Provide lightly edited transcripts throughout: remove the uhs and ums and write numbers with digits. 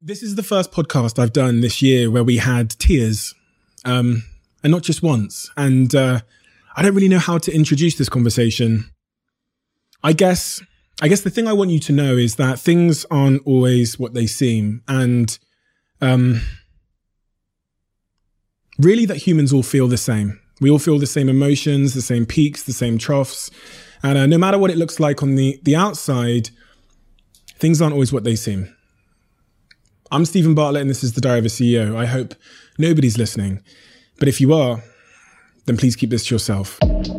This is the first podcast I've done this year where we had tears, and not just once. And I don't really know how to introduce this conversation. I guess the thing I want you to know is that things aren't always what they seem, and really that humans all feel the same. We all feel the same emotions, the same peaks, the same troughs, and no matter what it looks like on the outside, things aren't always what they seem. I'm Stephen Bartlett and this is The Diary of a CEO. I hope nobody's listening, but if you are, then please keep this to yourself.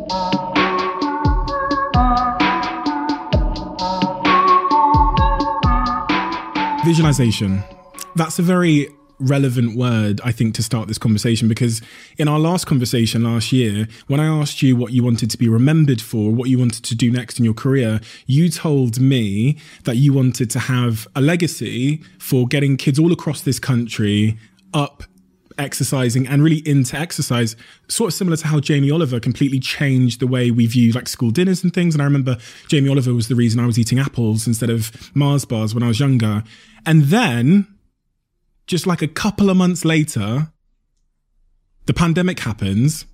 Visualization. That's a very relevant word, I think, to start this conversation, because in our last conversation last year, when I asked you what you wanted to be remembered for, what you wanted to do next in your career, you told me that you wanted to have a legacy for getting kids all across this country up exercising and really into exercise, sort of similar to how Jamie Oliver completely changed the way we view like school dinners and things. And I remember Jamie Oliver was the reason I was eating apples instead of Mars bars when I was younger. And then just like a couple of months later, the pandemic happens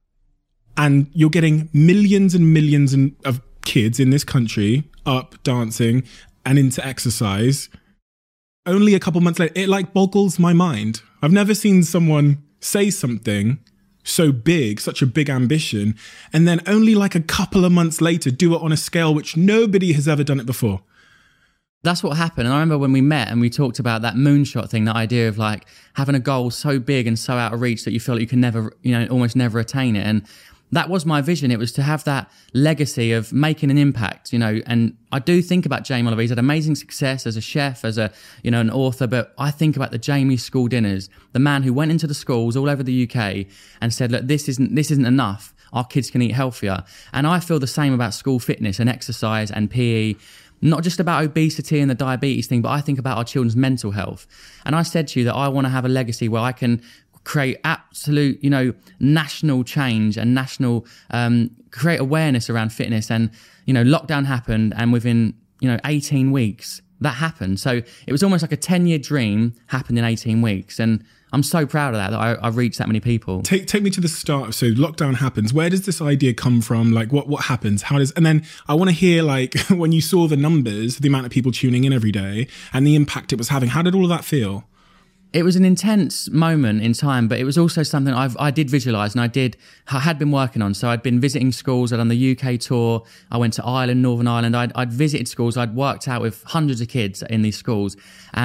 and you're getting millions and millions of kids in this country up dancing and into exercise. Only a couple months later, it like boggles my mind. I've never seen someone say something so big, such a big ambition, and then only like a couple of months later do it on a scale which nobody has ever done it before. That's what happened. And I remember when we met and we talked about that moonshot thing, that idea of like having a goal so big and so out of reach that you feel like you can never, almost never attain it. And that was my vision. It was to have that legacy of making an impact, and I do think about Jamie Oliver. He's had amazing success as a chef, as an author, but I think about the Jamie school dinners, the man who went into the schools all over the UK and said, look, this isn't enough. Our kids can eat healthier. And I feel the same about school fitness and exercise and PE. Not just about obesity and the diabetes thing, but I think about our children's mental health. And I said to you that I want to have a legacy where I can create absolute, national change and national, create awareness around fitness. And, lockdown happened and within, 18 weeks, that happened. So it was almost like a 10-year dream happened in 18 weeks. And I'm so proud of that I've reached that many people. Take me to the start. So lockdown happens. Where does this idea come from? Like what happens? And then I want to hear like when you saw the numbers, the amount of people tuning in every day and the impact it was having, how did all of that feel? It was an intense moment in time, but it was also something I did visualise and I had been working on. So I'd been visiting schools. I'd done the UK tour. I went to Ireland, Northern Ireland. I'd visited schools. I'd worked out with hundreds of kids in these schools.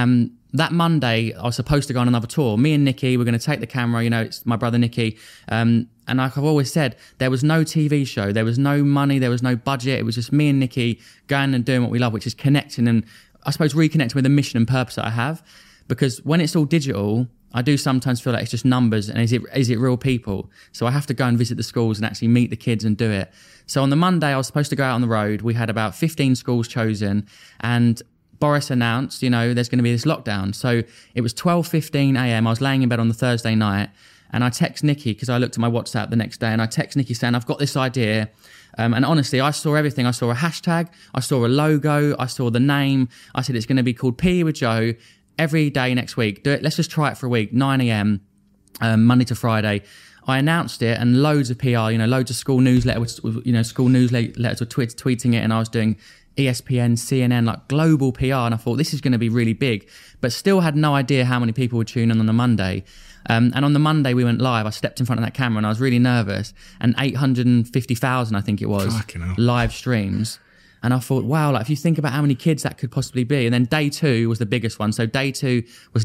That Monday, I was supposed to go on another tour. Me and Nikki were going to take the camera. It's my brother Nikki. And like I've always said, there was no TV show. There was no money. There was no budget. It was just me and Nikki going and doing what we love, which is connecting and I suppose reconnecting with the mission and purpose that I have. Because when it's all digital, I do sometimes feel like it's just numbers and is it real people? So I have to go and visit the schools and actually meet the kids and do it. So on the Monday, I was supposed to go out on the road. We had about 15 schools chosen and Boris announced, there's going to be this lockdown. So it was 12:15 a.m. I was laying in bed on the Thursday night and I text Nikki because I looked at my WhatsApp the next day and I text Nikki saying, I've got this idea. And honestly, I saw everything. I saw a hashtag, I saw a logo, I saw the name. I said, it's going to be called PE with Joe. Every day next week, do it. Let's just try it for a week, 9 a.m, Monday to Friday. I announced it and loads of PR, loads of school newsletters, school newsletters were tweeting it and I was doing ESPN, CNN, like global PR. And I thought this is going to be really big, but still had no idea how many people would tune in on the Monday. And on the Monday we went live, I stepped in front of that camera and I was really nervous and 850,000, I think it was, live streams. And I thought, wow, like if you think about how many kids that could possibly be. And then day 2 was the biggest one. So day 2 was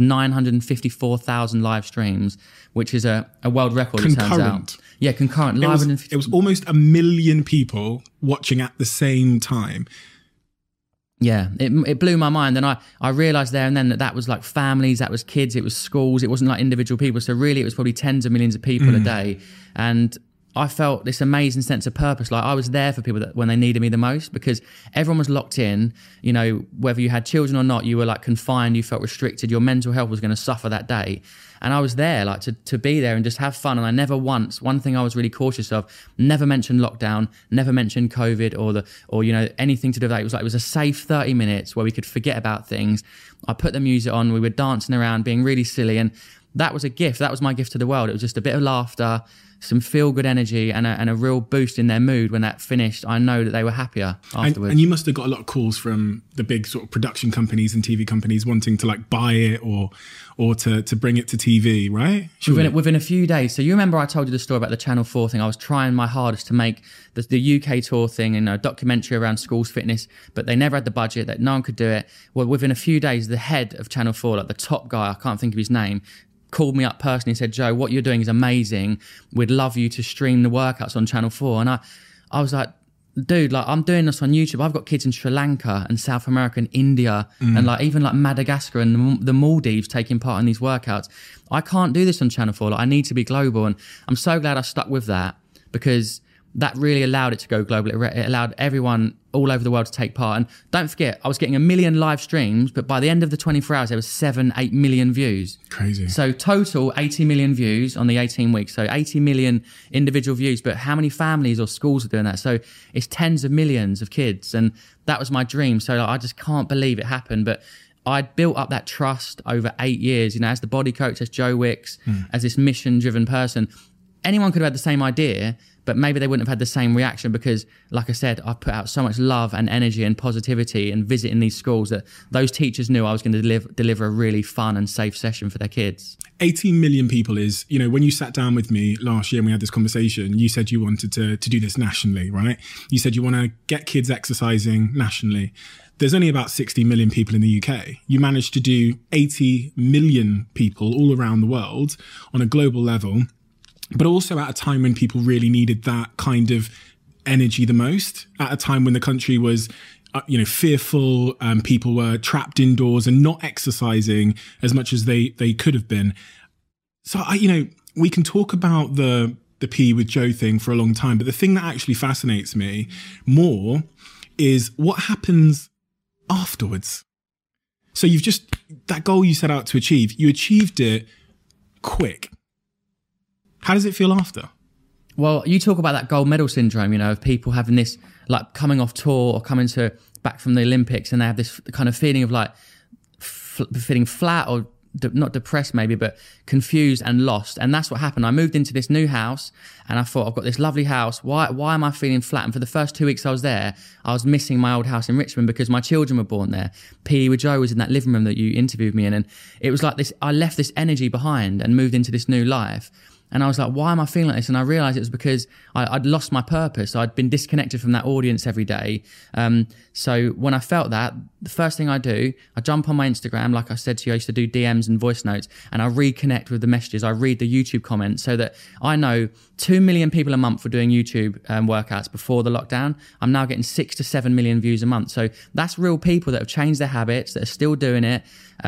954,000 live streams, which is a world record, concurrent. It turns out. Yeah, concurrent. It was almost 1 million people watching at the same time. Yeah, it blew my mind. And I realised there and then that was like families, that was kids, it was schools. It wasn't like individual people. So really it was probably tens of millions of people a day. And I felt this amazing sense of purpose. Like I was there for people that when they needed me the most, because everyone was locked in, you know, whether you had children or not, you were like confined, you felt restricted, your mental health was going to suffer that day. And I was there like to be there and just have fun. And I never once, one thing I was really cautious of, never mentioned lockdown, never mentioned COVID or you know, anything to do with that. It was a safe 30 minutes where we could forget about things. I put the music on, we were dancing around, being really silly. And that was a gift. That was my gift to the world. It was just a bit of laughter, some feel-good energy and a real boost in their mood. When that finished, I know that they were happier afterwards. And you must have got a lot of calls from the big sort of production companies and TV companies wanting to like buy it or to bring it to TV, right? Within a few days. So you remember I told you the story about the Channel 4 thing. I was trying my hardest to make the UK tour thing and a documentary around schools fitness, but they never had the budget, that no one could do it. Well, within a few days, the head of Channel 4, like the top guy, I can't think of his name, called me up personally and said, Joe, what you're doing is amazing. We'd love you to stream the workouts on Channel 4. And I was like, dude, like I'm doing this on YouTube. I've got kids in Sri Lanka and South America and India and like even like Madagascar and the Maldives taking part in these workouts. I can't do this on Channel 4. Like I need to be global. And I'm so glad I stuck with that, because that really allowed it to go global. It allowed everyone all over the world to take part. And don't forget, I was getting 1 million live streams, but by the end of the 24 hours, there was 7-8 million views. Crazy. So total 80 million views on the 18 weeks. So 80 million individual views, but how many families or schools are doing that? So it's tens of millions of kids. And that was my dream. So like, I just can't believe it happened. But I'd built up that trust over 8 years, you know, as the body coach, as Joe Wicks, as this mission-driven person. Anyone could have had the same idea, but maybe they wouldn't have had the same reaction, because, like I said, I put out so much love and energy and positivity and visiting these schools that those teachers knew I was going to deliver a really fun and safe session for their kids. 18 million people is, you know, when you sat down with me last year and we had this conversation, you said you wanted to do this nationally, right? You said you want to get kids exercising nationally. There's only about 60 million people in the UK. You managed to do 80 million people all around the world on a global level, but also at a time when people really needed that kind of energy the most, at a time when the country was, fearful, people were trapped indoors and not exercising as much as they could have been. So, we can talk about the P with Joe thing for a long time, but the thing that actually fascinates me more is what happens afterwards. So that goal you set out to achieve, you achieved it quick. How does it feel after? Well, you talk about that gold medal syndrome, of people having this, like coming off tour or coming back from the Olympics, and they have this kind of feeling of like feeling flat or not depressed maybe, but confused and lost. And that's what happened. I moved into this new house and I thought, I've got this lovely house. Why am I feeling flat? And for the first 2 weeks I was there, I was missing my old house in Richmond because my children were born there. PE with Joe was in that living room that you interviewed me in. And it was like this, I left this energy behind and moved into this new life. And I was like, why am I feeling like this? And I realized it was because I'd lost my purpose. I'd been disconnected from that audience every day. So when I felt that, the first thing I do, I jump on my Instagram. Like I said to you, I used to do DMs and voice notes, and I reconnect with the messages. I read the YouTube comments so that I know 2 million people a month were doing YouTube workouts before the lockdown. I'm now getting 6 to 7 million views a month. So that's real people that have changed their habits, that are still doing it.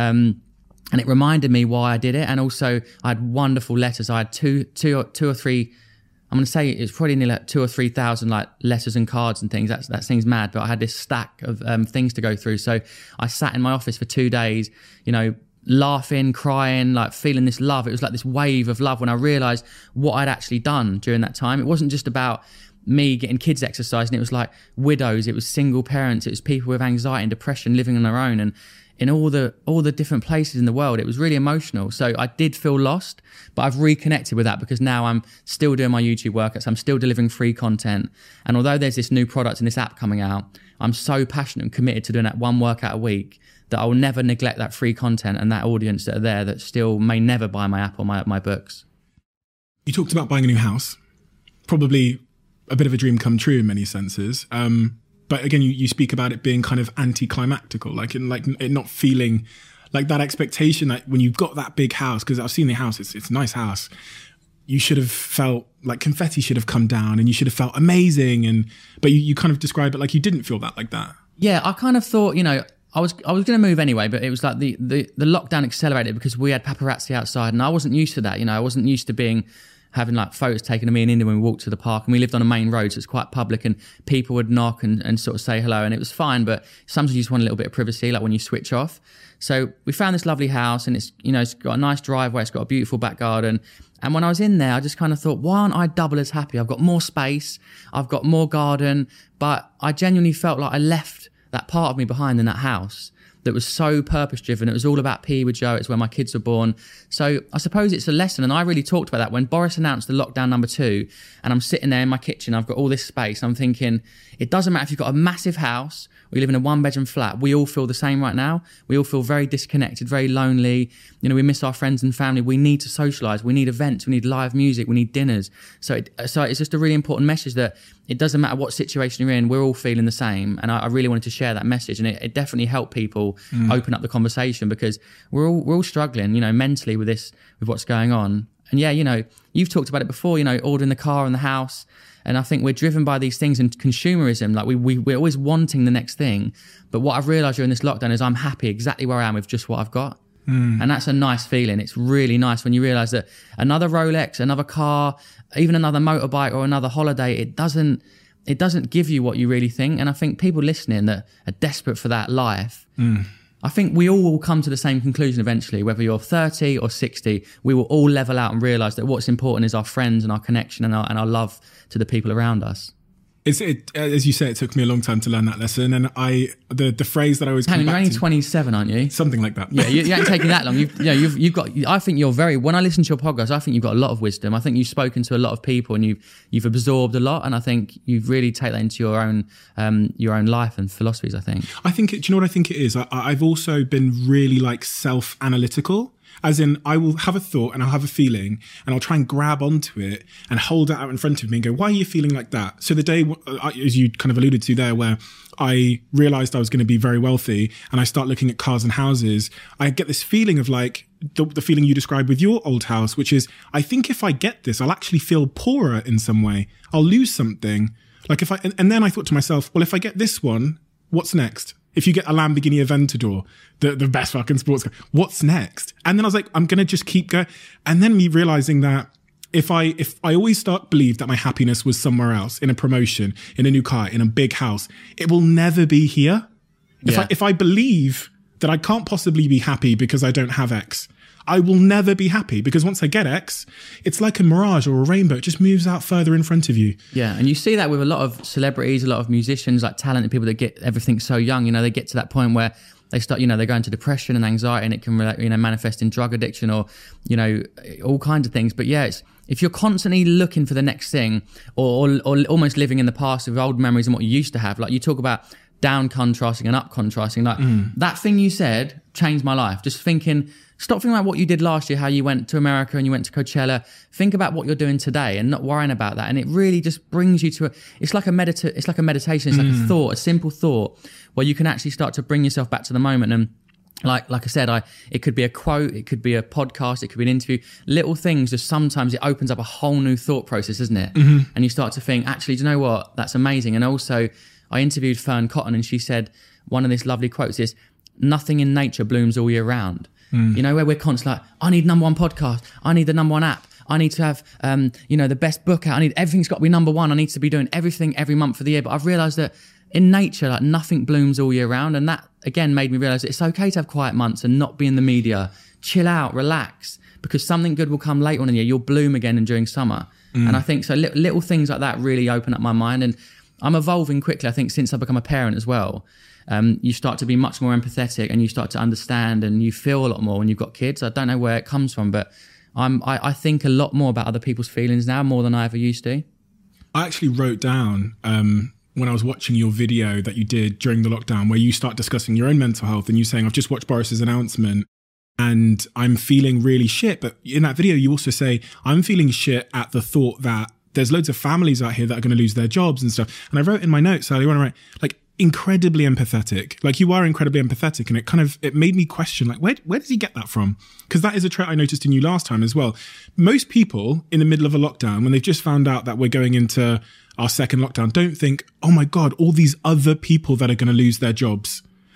And it reminded me why I did it. And also I had wonderful letters. I had two or three, I'm going to say it's probably nearly like 2,000 or 3,000 like letters and cards and things. That seems mad, but I had this stack of things to go through. So I sat in my office for 2 days, laughing, crying, like feeling this love. It was like this wave of love when I realized what I'd actually done during that time. It wasn't just about me getting kids exercising. It was like widows. It was single parents. It was people with anxiety and depression living on their own. And in all the different places in the world, it was really emotional. So I did feel lost, but I've reconnected with that because now I'm still doing my YouTube workouts. I'm still delivering free content. And although there's this new product and this app coming out, I'm so passionate and committed to doing that one workout a week that I will never neglect that free content and that audience that are there that still may never buy my app or my books. You talked about buying a new house, probably a bit of a dream come true in many senses. But again, you speak about it being kind of anticlimactical, like it not feeling like that expectation that when you've got that big house, because I've seen the house, it's a nice house. You should have felt like confetti should have come down and you should have felt amazing. But you kind of describe it like you didn't feel that like that. Yeah, I kind of thought, I was going to move anyway, but it was like the lockdown accelerated because we had paparazzi outside and I wasn't used to that. I wasn't used to being having like photos taken of me and India when we walked to the park, and we lived on a main road, so it's quite public, and people would knock and sort of say hello, and it was fine, but sometimes you just want a little bit of privacy, like when you switch off. So we found this lovely house, and it's, you know, it's got a nice driveway, it's got a beautiful back garden. And when I was in there, I just kind of thought, why aren't I double as happy? I've got more space, I've got more garden, but I genuinely felt like I left that part of me behind in that house that was so purpose-driven. It was all about PE with Joe. It's where my kids were born. So I suppose it's a lesson, and I really talked about that when Boris announced the lockdown number 2, and I'm sitting there in my kitchen, I've got all this space, I'm thinking, it doesn't matter if you've got a massive house or you live in a 1-bedroom flat, we all feel the same right now. We all feel very disconnected, very lonely. You know, we miss our friends and family. We need to socialise. We need events. We need live music. We need dinners. So it's just a really important message that it doesn't matter what situation you're in, we're all feeling the same. And I really wanted to share that message, and it definitely helped people open up the conversation, because we're all struggling, you know, mentally with what's going on. And yeah, you know, you've talked about it before, you know, ordering the car and the house. And I think we're driven by these things and consumerism. Like we're always wanting the next thing. But what I've realised during this lockdown is I'm happy exactly where I am with just what I've got. And that's a nice feeling. It's really nice when you realise that another Rolex, another car, even another motorbike or another holiday, it doesn't give you what you really think. And I think people listening that are desperate for that life, I think we all will come to the same conclusion eventually, whether you're 30 or 60, we will all level out and realise that what's important is our friends and our connection and our love to the people around us. As you say, it took me a long time to learn that lesson, and the phrase that I always come back to. You're only 27, aren't you? Something like that. Yeah, you ain't taking that long. You've got. I think you're very. When I listen to your podcast, I think you've got a lot of wisdom. I think you've spoken to a lot of people, and you've absorbed a lot, and I think you've really taken that into your own life and philosophies. I think. Do you know what I think it is? I've also been really like self-analytical. As in, I will have a thought and I'll have a feeling and I'll try and grab onto it and hold it out in front of me and go, why are you feeling like that? So the day, as you kind of alluded to there, where I realized I was going to be very wealthy and I start looking at cars and houses, I get this feeling of like the feeling you described with your old house, which is, I think if I get this, I'll actually feel poorer in some way. I'll lose something. Like and then I thought to myself, well, if I get this one, what's next? If you get a Lamborghini Aventador, the best fucking sports car, what's next? And then I was like, I'm going to just keep going. And then me realizing that if I always believe that my happiness was somewhere else, in a promotion, in a new car, in a big house, it will never be here. Yeah. If I believe that I can't possibly be happy because I don't have X, I will never be happy, because once I get X, it's like a mirage or a rainbow. It just moves out further in front of you. Yeah, and you see that with a lot of celebrities, a lot of musicians, like talented people that get everything so young. You know, they get to that point where they start, you know, they go into depression and anxiety, and it can, you know, manifest in drug addiction or, you know, all kinds of things. But yeah, if you're constantly looking for the next thing or almost living in the past with old memories and what you used to have, like you talk about down contrasting and up contrasting, like that thing you said changed my life. Just stop thinking about what you did last year, how you went to America and you went to Coachella. Think about what you're doing today and not worrying about that. And it really just brings you to it's like a meditation. It's like a thought, a simple thought where you can actually start to bring yourself back to the moment. And like I said, it could be a quote, it could be a podcast, it could be an interview. Little things, just sometimes it opens up a whole new thought process, isn't it? And you start to think, actually, do you know what? That's amazing. And also, I interviewed Fern Cotton, and she said one of these lovely quotes is, nothing in nature blooms all year round. You know, where we're constantly like, I need #1 podcast, I need the #1 app, I need to have, you know, the best book out, everything's got to be #1, I need to be doing everything every month for the year. But I've realised that in nature, like nothing blooms all year round. And that, again, made me realise that it's okay to have quiet months and not be in the media. Chill out, relax, because something good will come later on in the year. You'll bloom again during summer. And I think so little things like that really open up my mind. And I'm evolving quickly, I think, since I've become a parent as well. You start to be much more empathetic and you start to understand and you feel a lot more when you've got kids. I don't know where it comes from, but I think a lot more about other people's feelings now, more than I ever used to. I actually wrote down when I was watching your video that you did during the lockdown, where you start discussing your own mental health and you saying, I've just watched Boris's announcement and I'm feeling really shit. But in that video, you also say, I'm feeling shit at the thought that there's loads of families out here that are going to lose their jobs and stuff. And I wrote in my notes earlier on, like, incredibly empathetic. Like, you are incredibly empathetic, and it made me question, like, where does he get that from? Because that is a trait I noticed in you last time as well. Most people in the middle of a lockdown, when they've just found out that we're going into our second lockdown, don't think, oh my God, all these other people that are going to lose their jobs.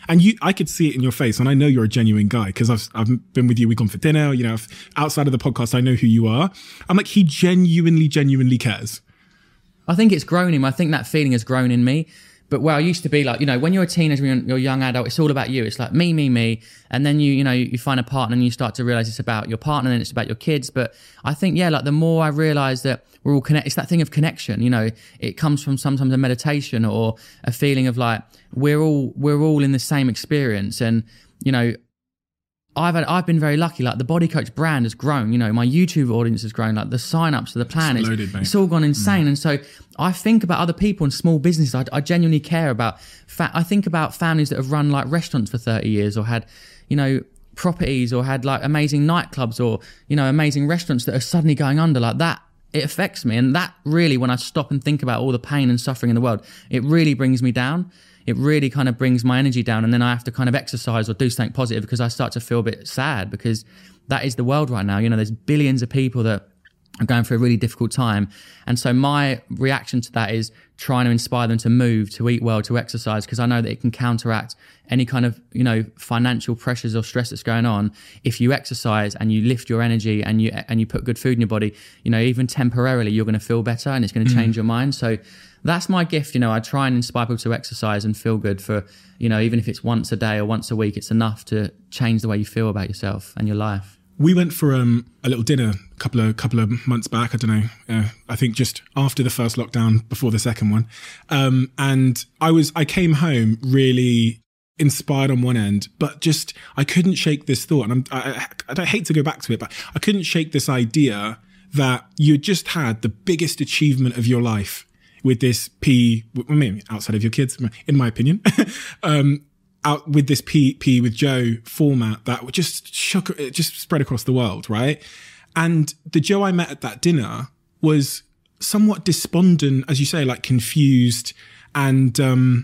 And I could see it in your face, and I know you're a genuine guy because I've been with you. We've gone for dinner. You know, outside of the podcast, I know who you are. I'm like, he genuinely cares. I think it's grown in me. I think that feeling has grown in me. But where I used to be like, you know, when you're a teenager, you're a young adult, it's all about you. It's like me. And then you find a partner and you start to realize it's about your partner and it's about your kids. But I think, like the more I realize that we're all connected, it's that thing of connection, you know, it comes from sometimes a meditation or a feeling of like, we're all in the same experience. And, you know, I've been very lucky. Like the Body Coach brand has grown. You know, my YouTube audience has grown. Like the sign-ups to the plan it's all gone insane. And so I think about other people and small businesses. I genuinely care about. I think about families that have run like restaurants for 30 years or had, you know, properties or had like amazing nightclubs or, you know, amazing restaurants that are suddenly going under like that. It affects me. And that really, when I stop and think about all the pain and suffering in the world, it really brings me down. It really kind of brings my energy down, and then I have to kind of exercise or do something positive because I start to feel a bit sad because that is the world right now. You know, there's billions of people that are going through a really difficult time. And so my reaction to that is trying to inspire them to move, to eat well, to exercise, because I know that it can counteract any kind of, you know, financial pressures or stress that's going on. If you exercise and you lift your energy and you put good food in your body, you know, even temporarily, you're going to feel better and it's going to change your mind. So that's my gift. You know, I try and inspire people to exercise and feel good for, you know, even if it's once a day or once a week, it's enough to change the way you feel about yourself and your life. We went for a little dinner a couple of months back. I don't know. I think just after the first lockdown, before the second one. And I came home really inspired on one end, but just I couldn't shake this thought. And I don't hate to go back to it, but I couldn't shake this idea that you just had the biggest achievement of your life with this outside of your kids, in my opinion, out with this P with Joe format that just spread across the world, right? And the Joe I met at that dinner was somewhat despondent, as you say, like confused, and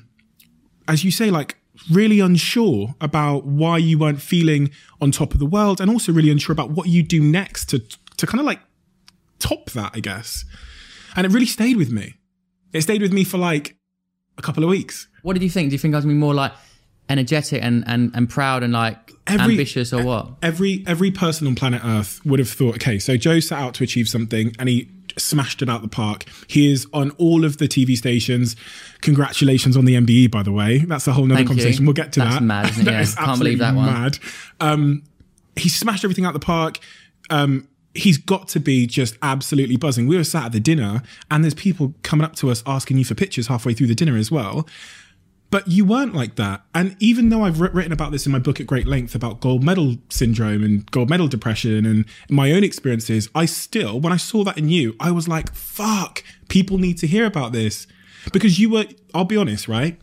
as you say, like really unsure about why you weren't feeling on top of the world, and also really unsure about what you do next to kind of like top that, I guess. And it really stayed with me. It stayed with me for like a couple of weeks. What did you think? Do you think I was going to be more like energetic and proud and like ambitious or what? Every person on planet Earth would have thought, okay, so Joe set out to achieve something and he smashed it out the park. He is on all of the TV stations. Congratulations on the MBE, by the way. That's a whole nother conversation. We'll get to that. That's mad, isn't it? That is can't believe that one. Mad. He smashed everything out the park. He's got to be just absolutely buzzing. We were sat at the dinner and there's people coming up to us asking you for pictures halfway through the dinner as well. But you weren't like that. And even though I've written about this in my book at great length about gold medal syndrome and gold medal depression and my own experiences, I still, when I saw that in you, I was like, fuck, people need to hear about this. Because you were, I'll be honest, right?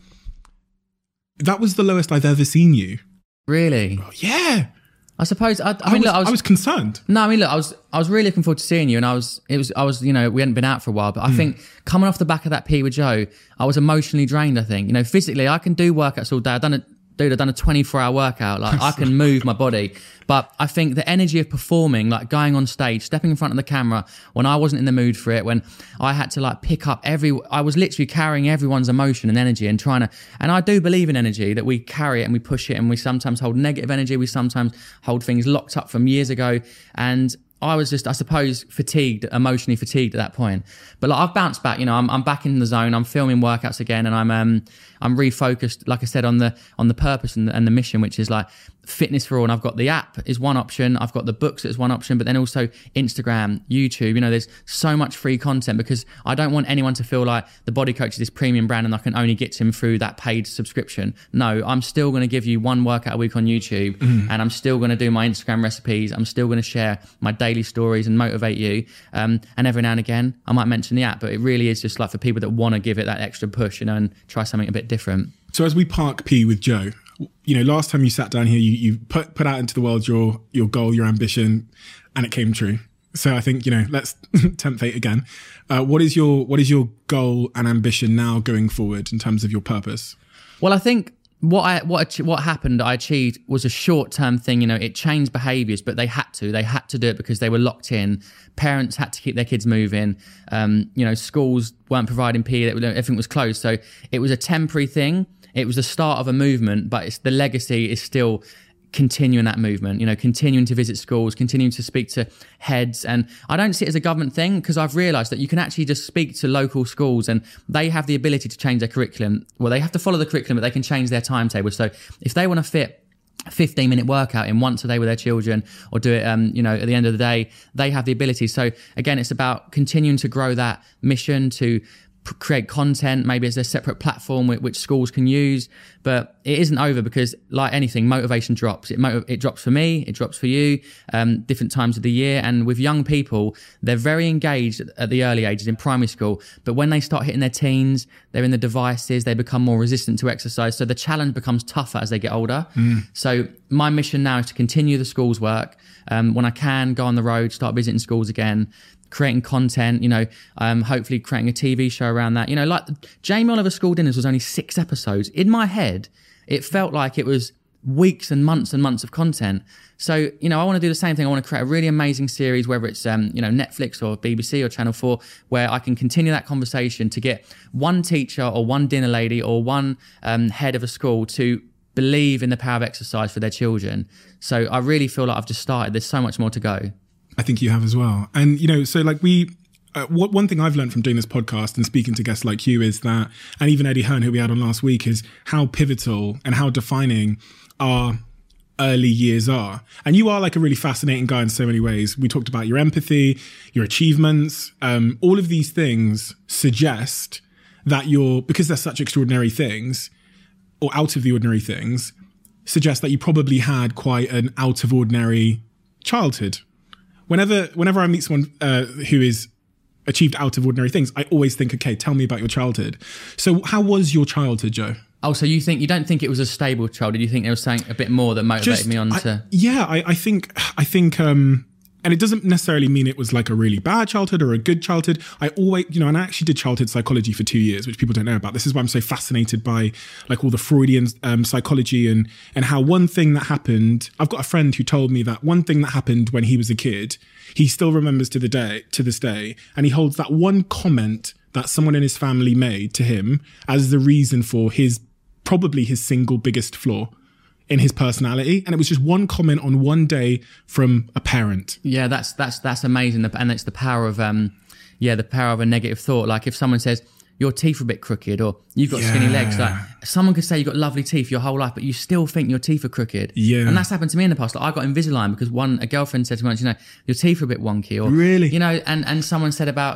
That was the lowest I've ever seen you. Really? Yeah. I suppose. I was concerned. No, I mean, look, I was really looking forward to seeing you, and I was, you know, we hadn't been out for a while, but I think coming off the back of that P with Joe, I was emotionally drained. I think, you know, physically, I can do workouts all day. I've done a 24-hour workout. Like I can move my body, but I think the energy of performing, like going on stage, stepping in front of the camera when I wasn't in the mood for it, when I had to like pick up I was literally carrying everyone's emotion and energy and and I do believe in energy, that we carry it and we push it, and we sometimes hold negative energy. We sometimes hold things locked up from years ago. And I was just, I suppose, emotionally fatigued at that point. But like I've bounced back, you know, I'm back in the zone. I'm filming workouts again, and I'm refocused, like I said, on the purpose and the mission, which is like fitness for all. And I've got the app is one option. I've got the books as one option, but then also Instagram, YouTube, you know, there's so much free content, because I don't want anyone to feel like the Body Coach is this premium brand and I can only get to him through that paid subscription. No, I'm still going to give you one workout a week on YouTube, and I'm still going to do my Instagram recipes. I'm still going to share my daily stories and motivate you. And every now and again, I might mention the app, but it really is just like for people that want to give it that extra push, you know, and try something a bit different. So as we park P with Joe, you know, last time you sat down here, you put out into the world your goal, your ambition, and it came true. So I think, you know, let's tempt fate again. What is your goal and ambition now going forward in terms of your purpose? Well, I think what happened, I achieved was a short-term thing. You know, it changed behaviours, but they had to do it because they were locked in. Parents had to keep their kids moving. You know, schools weren't providing PE, everything was closed. So it was a temporary thing. it was the start of a movement, but the legacy is still continuing that movement, continuing to visit schools, continuing to speak to heads. And I don't see it as a government thing, because I've realised that you can actually just speak to local schools and they have the ability to change their curriculum. Well, they have to follow the curriculum, but they can change their timetable. So if they want to fit a 15-minute workout in once a day with their children, or do it, at the end of the day, they have the ability. So again, it's about continuing to grow that mission to create content, maybe as a separate platform which schools can use. But it isn't over, because like anything, motivation drops. It drops for me, it drops for you, different times of the year. And with young people, they're very engaged at the early ages in primary school. But when they start hitting their teens, they're in the devices, they become more resistant to exercise. So the challenge becomes tougher as they get older. So my mission now is to continue the schools work. When I can, go on the road, start visiting schools again, creating content, hopefully creating a TV show around that. Like Jamie Oliver School Dinners was only 6 episodes. In my head, it felt like it was weeks and months of content. So, I want to do the same thing. I want to create a really amazing series, whether it's, Netflix or BBC or Channel 4, where I can continue that conversation to get one teacher or one dinner lady or one head of a school to believe in the power of exercise for their children. So I really feel like I've just started. There's so much more to go. I think you have as well. And, so like one thing I've learned from doing this podcast and speaking to guests like you is that, and even Eddie Hearn, who we had on last week, is how pivotal and how defining our early years are. And you are like a really fascinating guy in so many ways. We talked about your empathy, your achievements. All of these things suggest that because they're such extraordinary things, or out of the ordinary things, suggest that you probably had quite an out of ordinary childhood. Whenever I meet someone who is achieved out of ordinary things, I always think, okay, tell me about your childhood. So how was your childhood, Joe? Oh, so you don't think it was a stable childhood? You think there was something a bit more that motivated me on to... I think, and it doesn't necessarily mean it was like a really bad childhood or a good childhood. I always, and I actually did childhood psychology for 2 years, which people don't know about. This is why I'm so fascinated by like all the Freudian psychology and how one thing that happened, I've got a friend who told me that one thing that happened when he was a kid, he still remembers to this day. And he holds that one comment that someone in his family made to him as the reason for probably his single biggest flaw in his personality. And it was just one comment on one day from a parent. Yeah, that's amazing. And it's the power of the power of a negative thought. Like if someone says your teeth are a bit crooked, or you've got skinny legs, like someone could say you've got lovely teeth your whole life, but you still think your teeth are crooked. Yeah. And that's happened to me in the past. Like I got Invisalign because a girlfriend said to me once, your teeth are a bit wonky, or really, and someone said about,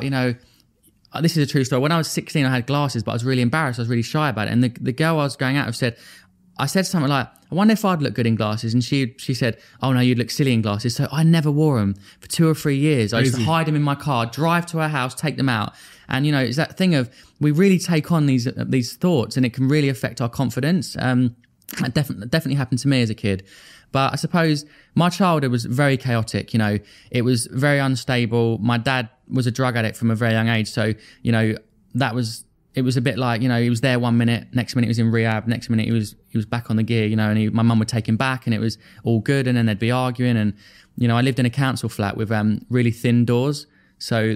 this is a true story. When I was 16, I had glasses, but I was really embarrassed. I was really shy about it. And the girl I was going out with I said something like, I wonder if I'd look good in glasses. And she said, oh no, you'd look silly in glasses. So I never wore them for 2 or 3 years. I used to hide them in my car, drive to her house, take them out. And, it's that thing of we really take on these thoughts and it can really affect our confidence. That definitely happened to me as a kid. But I suppose my childhood was very chaotic. It was very unstable. My dad was a drug addict from a very young age. So, it was a bit like, he was there 1 minute, next minute he was in rehab, next minute he was back on the gear, and my mum would take him back and it was all good, and then they'd be arguing. And, I lived in a council flat with really thin doors. So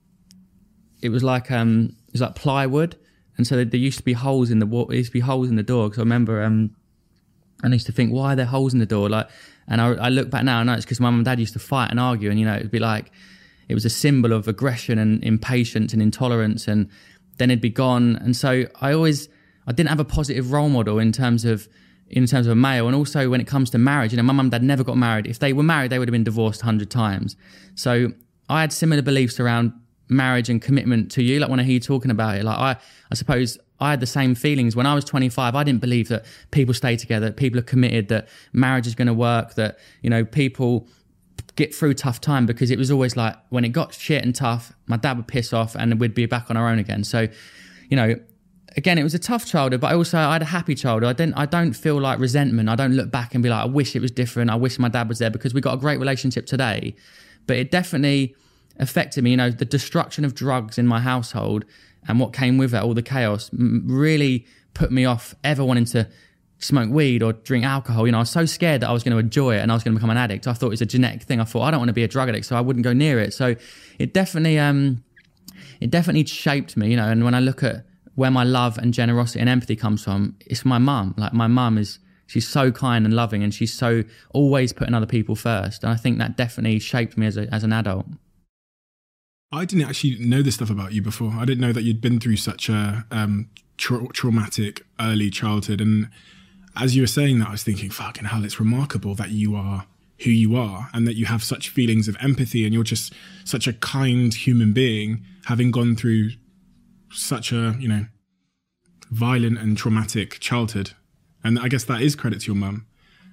it was like plywood. And so there used to be holes in the wall, there used to be holes in the door. Because I remember I used to think, why are there holes in the door? And I look back now and I know it's because my mum and dad used to fight and argue, and, it'd be like, it was a symbol of aggression and impatience and intolerance, and then it'd be gone. And so I didn't have a positive role model in terms of a male. And also when it comes to marriage, my mum and dad never got married. If they were married, they would have been divorced 100 times. So I had similar beliefs around marriage and commitment to you. Like when I hear you talking about it, like I suppose I had the same feelings. When I was 25, I didn't believe that people stay together, that people are committed, that marriage is going to work, that, people get through tough time, because it was always like when it got shit and tough, my dad would piss off and we'd be back on our own again. So, again, it was a tough childhood, but I had a happy childhood. I don't feel like resentment. I don't look back and be like, I wish it was different. I wish my dad was there, because we got a great relationship today. But it definitely affected me, the destruction of drugs in my household and what came with it, all the chaos, really put me off ever wanting to smoke weed or drink alcohol. I was so scared that I was going to enjoy it and I was going to become an addict. I thought it was a genetic thing. I thought I don't want to be a drug addict, so I wouldn't go near it. So it definitely shaped me, and when I look at where my love and generosity and empathy comes from, it's my mum. Like my mum she's so kind and loving, and she's so always putting other people first. And I think that definitely shaped me as an adult. I didn't actually know this stuff about you before. I didn't know that you'd been through such a traumatic early childhood. And as you were saying that, I was thinking, fucking hell, it's remarkable that you are who you are and that you have such feelings of empathy, and you're just such a kind human being, having gone through such a, violent and traumatic childhood. And I guess that is credit to your mum.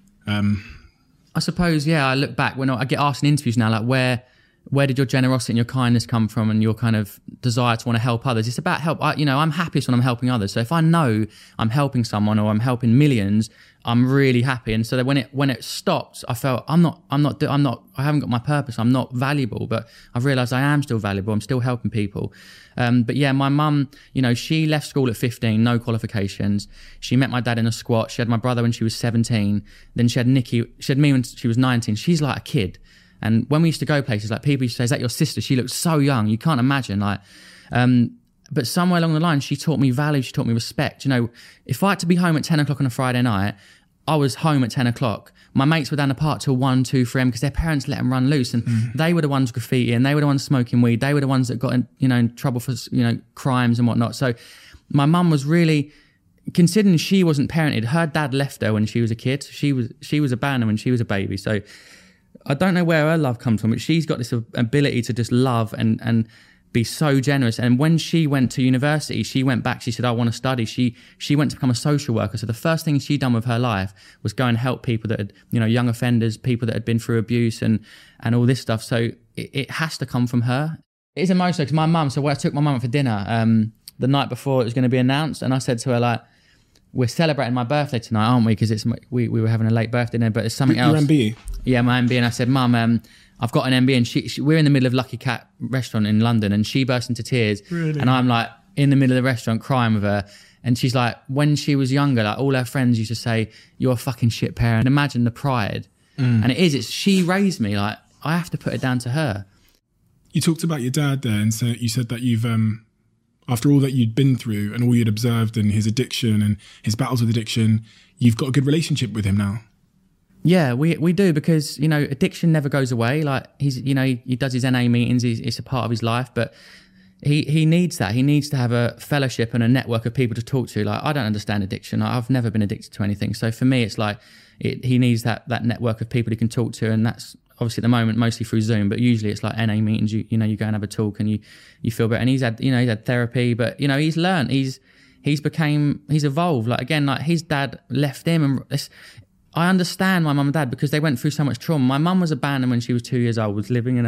I suppose, yeah, I look back when I get asked in interviews now, like where did your generosity and your kindness come from, and your kind of desire to want to help others? It's about help. I'm happiest when I'm helping others. So if I know I'm helping someone or I'm helping millions, I'm really happy. And so that when it stopped, I felt I haven't got my purpose. I'm not valuable, but I've realized I am still valuable. I'm still helping people. But yeah, my mum, she left school at 15, no qualifications. She met my dad in a squat. She had my brother when she was 17. Then she had me when she was 19. She's like a kid. And when we used to go places, like people used to say, is that your sister? She looked so young. You can't imagine. But somewhere along the line, she taught me value. She taught me respect. If I had to be home at 10 o'clock on a Friday night, I was home at 10 o'clock. My mates were down the park till 1, 2, 3 a.m. because their parents let them run loose. And they were the ones graffitiing. They were the ones smoking weed. They were the ones that got in trouble for, crimes and whatnot. So my mum was really, considering she wasn't parented, her dad left her when she was a kid. She was abandoned when she was a baby. So I don't know where her love comes from, but she's got this ability to just love and be so generous. And when she went to university, she went back, she said, I want to study. She went to become a social worker. So the first thing she'd done with her life was go and help people that had, young offenders, people that had been through abuse and all this stuff. So it has to come from her. It is emotional because my mum, so I took my mum for dinner the night before it was going to be announced. And I said to her, like, we're celebrating my birthday tonight, aren't we? Because we were having a late birthday dinner, but it's something else. Your MBE? Yeah, my MBE. And I said, Mum, I've got an MBE. And we're in the middle of Lucky Cat restaurant in London, and she burst into tears. Really? And I'm like in the middle of the restaurant crying with her. And she's like, when she was younger, like all her friends used to say, you're a fucking shit parent. And imagine the pride. And it's she raised me. Like, I have to put it down to her. You talked about your dad there, and so you said that you've... after all that you'd been through and all you'd observed and his addiction and his battles with addiction, you've got a good relationship with him now. Yeah, we do, because, addiction never goes away. Like he does his NA meetings, it's a part of his life, but he needs that. He needs to have a fellowship and a network of people to talk to. Like, I don't understand addiction. I've never been addicted to anything. So for me, it's like he needs that network of people he can talk to, and that's obviously at the moment mostly through Zoom, but usually it's like NA meetings. You go and have a talk and you feel better. And he's had therapy, but he's learned. He's evolved. Like, again, like his dad left him, and I understand my mum and dad because they went through so much trauma. My mum was abandoned when she was 2 years old. Was living in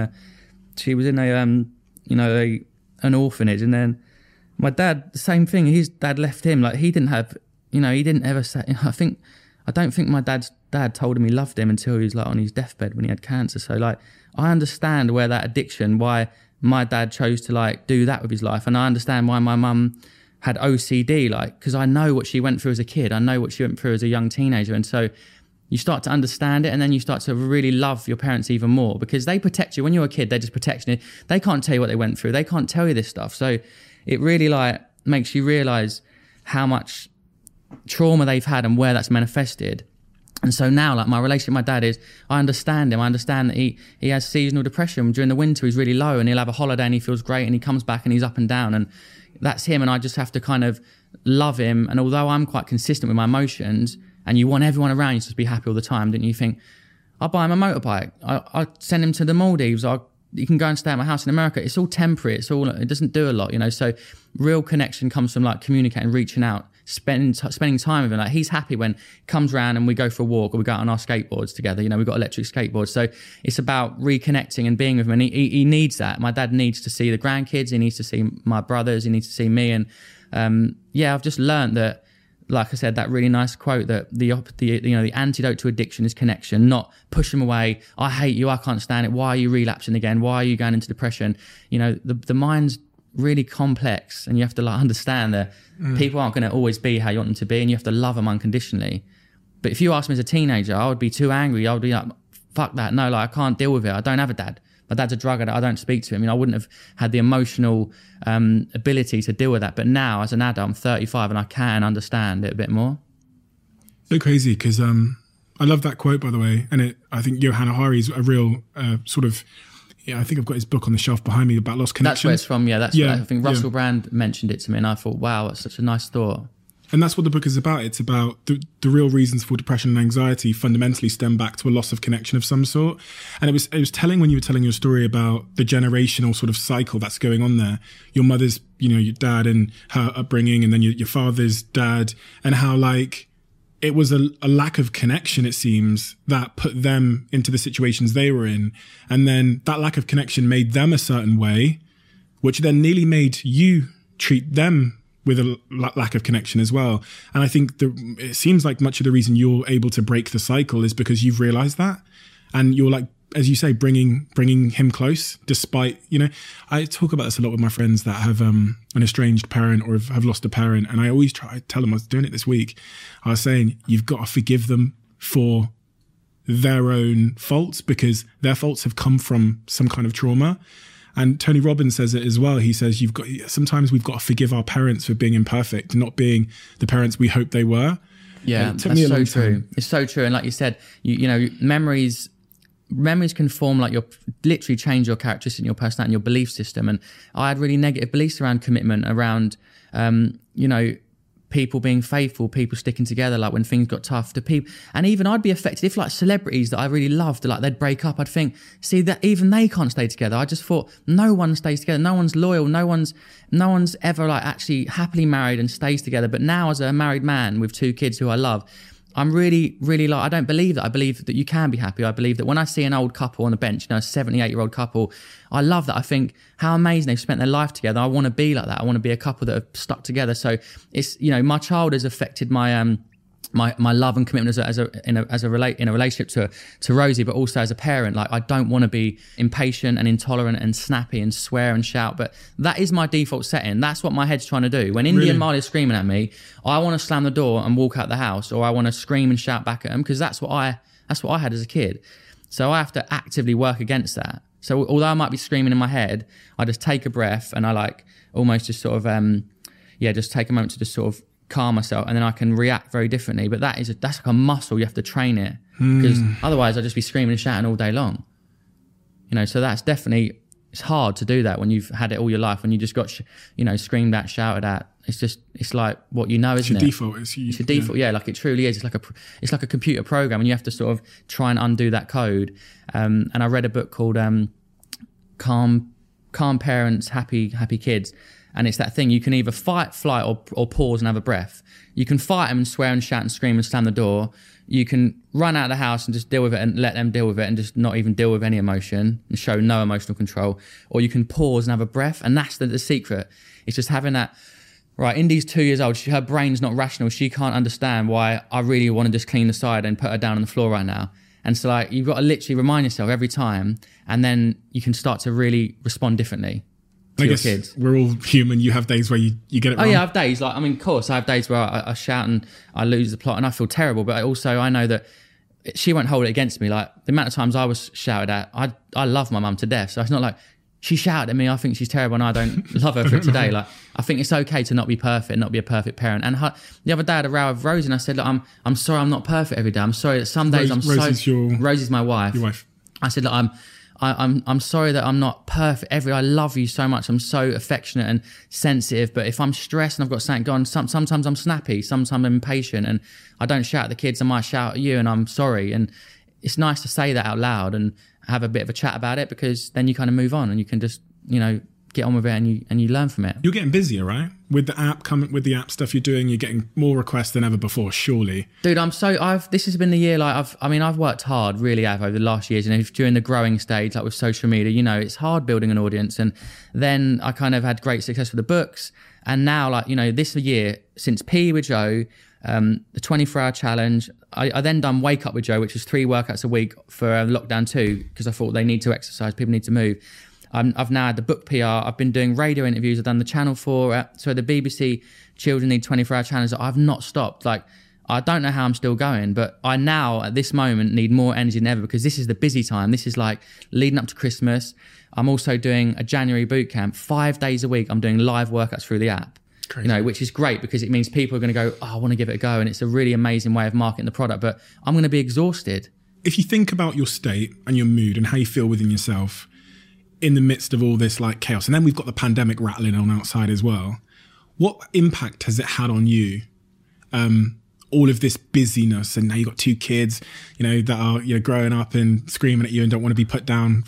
an orphanage, and then my dad, the same thing. His dad left him. Like, he didn't ever say. I don't think my dad's dad told him he loved him until he was like on his deathbed when he had cancer. So like, I understand where that addiction, why my dad chose to like do that with his life, and I understand why my mum had OCD. Like, because I know what she went through as a kid. I know what she went through as a young teenager, and so you start to understand it, and then you start to really love your parents even more, because they protect you. When you're a kid, they're just protecting you. They can't tell you what they went through. They can't tell you this stuff. So it really like makes you realise how much trauma they've had and where that's manifested. And so now, like, my relationship with my dad is, I understand him. I understand that he has seasonal depression. During the winter, he's really low, and he'll have a holiday and he feels great, and he comes back and he's up and down, and that's him. And I just have to kind of love him. And although I'm quite consistent with my emotions, and you want everyone around you to be happy all the time, didn't you? Think, I'll buy him a motorbike. I'll send him to the Maldives. You can go and stay at my house in America. It's all temporary. It doesn't do a lot, So real connection comes from like communicating, reaching out, spending time with him. Like, he's happy when he comes around and we go for a walk, or we go out on our skateboards together. We've got electric skateboards. So it's about reconnecting and being with him. And he needs that. My dad needs to see the grandkids. He needs to see my brothers. He needs to see me. And I've just learned that, like I said, that really nice quote that the antidote to addiction is connection, not push them away. I hate you. I can't stand it. Why are you relapsing again? Why are you going into depression? The mind's really complex, and you have to like understand that people aren't going to always be how you want them to be, and you have to love them unconditionally. But if you ask me as a teenager, I would be too angry. I would be like, fuck that. No, like, I can't deal with it. I don't have a dad. My dad's a drug addict. I don't speak to him. I wouldn't have had the emotional ability to deal with that. But now, as an adult, I'm 35 and I can understand it a bit more. So crazy, because I love that quote, by the way. And I think Johanna Hari is a real sort of, I think I've got his book on the shelf behind me about lost connections. That's where it's from, yeah. I think Russell Brand mentioned it to me and I thought, wow, that's such a nice thought. And that's what the book is about. It's about the real reasons for depression and anxiety fundamentally stem back to a loss of connection of some sort. And it was telling when you were telling your story about the generational sort of cycle that's going on there. Your mother's, your dad and her upbringing, and then your father's dad, and how it was a lack of connection, it seems, that put them into the situations they were in. And then that lack of connection made them a certain way, which then nearly made you treat them with a lack of connection as well. And I think it seems like much of the reason you're able to break the cycle is because you've realized that. And you're as you say, bringing him close, despite, I talk about this a lot with my friends that have an estranged parent or have lost a parent. And I always tell them, I was doing it this week, I was saying, you've got to forgive them for their own faults, because their faults have come from some kind of trauma. And Tony Robbins says it as well. He says, sometimes we've got to forgive our parents for being imperfect, not being the parents we hoped they were. Yeah, that's so true. It's so true. And like you said, memories can form, literally change your characteristics and your personality and your belief system. And I had really negative beliefs around commitment, around, people being faithful, people sticking together, when things got tough to people. And even I'd be affected if celebrities that I really loved, they'd break up. I'd think, see, that even they can't stay together. I just thought no one stays together. No one's loyal. No one's ever actually happily married and stays together. But now, as a married man with 2 kids who I love, I'm really, really I don't believe that. I believe that you can be happy. I believe that when I see an old couple on the bench, a 78-year-old couple, I love that. I think how amazing they've spent their life together. I want to be like that. I want to be a couple that have stuck together. So it's, my child has affected my my love and commitment in a relationship to Rosie, but also as a parent. I don't want to be impatient and intolerant and snappy and swear and shout, but that is my default setting. That's what my head's trying to do. When Indy and Marley are screaming at me, I want to slam the door and walk out the house, or I want to scream and shout back at them, because that's what I had as a kid. So I have to actively work against that. So although I might be screaming in my head, I just take a breath and I almost just sort of just take a moment to just sort of calm myself, and then I can react very differently. But that's like a muscle. You have to train it, because otherwise I'd just be screaming and shouting all day long. So that's definitely, it's hard to do that when you've had it all your life, when you just got screamed at, shouted at. It's like what isn't it? It's your default. It's your default. Yeah, it truly is. It's like a computer program, and you have to sort of try and undo that code. And I read a book called Calm Parents, Happy Kids. And it's that thing, you can either fight, flight, or pause and have a breath. You can fight them and swear and shout and scream and slam the door. You can run out of the house and just deal with it and let them deal with it and just not even deal with any emotion and show no emotional control. Or you can pause and have a breath. And that's the secret. It's just having that, right, Indy's 2 years old. Her brain's not rational. She can't understand why I really want to just clean the side and put her down on the floor right now. And so you've got to literally remind yourself every time, and then you can start to really respond differently. I guess kids. We're all human. You have days where you get it wrong. Oh yeah, I have days. Of course, I have days where I shout and I lose the plot and I feel terrible. But I know that she won't hold it against me. The amount of times I was shouted at, I love my mum to death. So it's not like she shouted at me, I think she's terrible and I don't love her for it today. I think it's okay to not be perfect, not be a perfect parent. And the other day I had a row with Rosie and I said, look, I'm sorry I'm not perfect every day. I'm sorry that some days Rosie's my wife. Your wife. I said, look, I'm sorry that I'm not perfect. I love you so much. I'm so affectionate and sensitive. But if I'm stressed and I've got something going, sometimes I'm snappy, sometimes I'm impatient, and I don't shout at the kids. I might shout at you, and I'm sorry. And it's nice to say that out loud and have a bit of a chat about it, because then you kind of move on and you can just, get on with it and you learn from it. You're getting busier, right? With the app stuff you're doing, you're getting more requests than ever before, surely. Dude, this has been the year, I've worked hard, really have, over the last years, during the growing stage, with social media, it's hard building an audience. And then I kind of had great success with the books. And now, this year, since PE with Joe, the 24-hour challenge, I then done Wake Up with Joe, which was 3 workouts a week for lockdown 2, because I thought they need to exercise, people need to move. I've now had the book PR. I've been doing radio interviews. I've done the Channel 4, the BBC Children Need 24-Hour Challenge. I've not stopped. I don't know how I'm still going, but I now at this moment need more energy than ever because this is the busy time. This is like leading up to Christmas. I'm also doing a January boot camp, 5 days a week. I'm doing live workouts through the app, Crazy. you know, which is great because it means people are going to go, oh, I want to give it a go. And it's a really amazing way of marketing the product, but I'm going to be exhausted. If you think about your state and your mood and how you feel within yourself in the midst of all this like chaos, and then we've got the pandemic rattling on outside as well, what impact has it had on you? All of this busyness, and now you've got 2 kids, you know, that are, you know, growing up and screaming at you and don't want to be put down.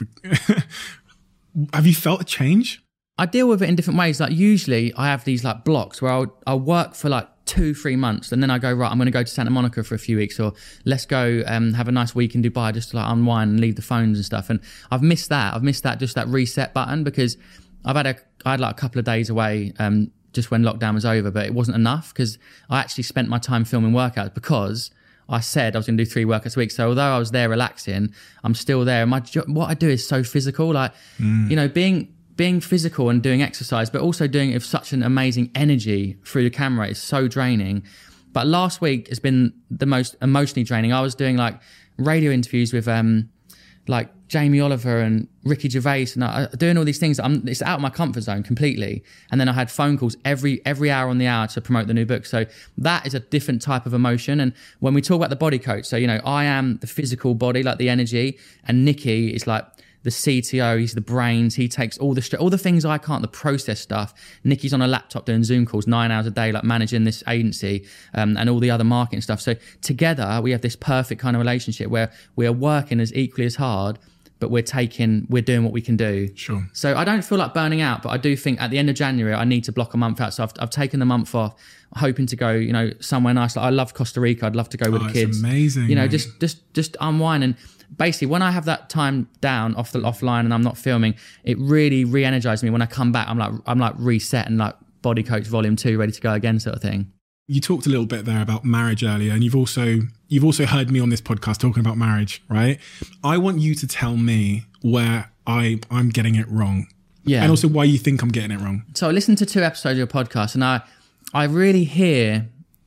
Have you felt a change? I deal with it in different ways. Like usually I have these like blocks where I'll work for like 2-3 months and then I go, right, I'm going to go to Santa Monica for a few weeks, or let's go have a nice week in Dubai just to like unwind and leave the phones and stuff. And I've missed that, just that reset button, because I had like a couple of days away just when lockdown was over, but it wasn't enough because I actually spent my time filming workouts because I said I was going to do 3 workouts a week. So although I was there relaxing, I'm still there. And what I do is so physical, like, you know, being physical and doing exercise, but also doing it with such an amazing energy through the camera is so draining. But last week has been the most emotionally draining. I was doing like radio interviews with like Jamie Oliver and Ricky Gervais, and doing all these things. It's out of my comfort zone completely. And then I had phone calls every hour on the hour to promote the new book. So that is a different type of emotion. And when we talk about the body coach, so, you know, I am the physical body, like the energy, and Nicky is like the CTO, he's the brains, he takes all the things I can't, the process stuff. Nicky's on a laptop doing Zoom calls 9 hours a day, like managing this agency and all the other marketing stuff. So together we have this perfect kind of relationship where we are working as equally as hard, but we're doing what we can do. Sure. So I don't feel like burning out, but I do think at the end of January, I need to block a month out. So I've taken the month off, hoping to go, you know, somewhere nice. Like I love Costa Rica. I'd love to go with the kids. It's amazing. You know, just unwind. And basically when I have that time down offline and I'm not filming, it really re-energizes me. When I come back, I'm like reset and like Body Coach Volume 2 ready to go again, sort of thing. You talked a little bit there about marriage earlier, and you've also heard me on this podcast talking about marriage, right? I want you to tell me where I'm getting it wrong. Yeah. And also why you think I'm getting it wrong. So I listened to 2 episodes of your podcast, and I really hear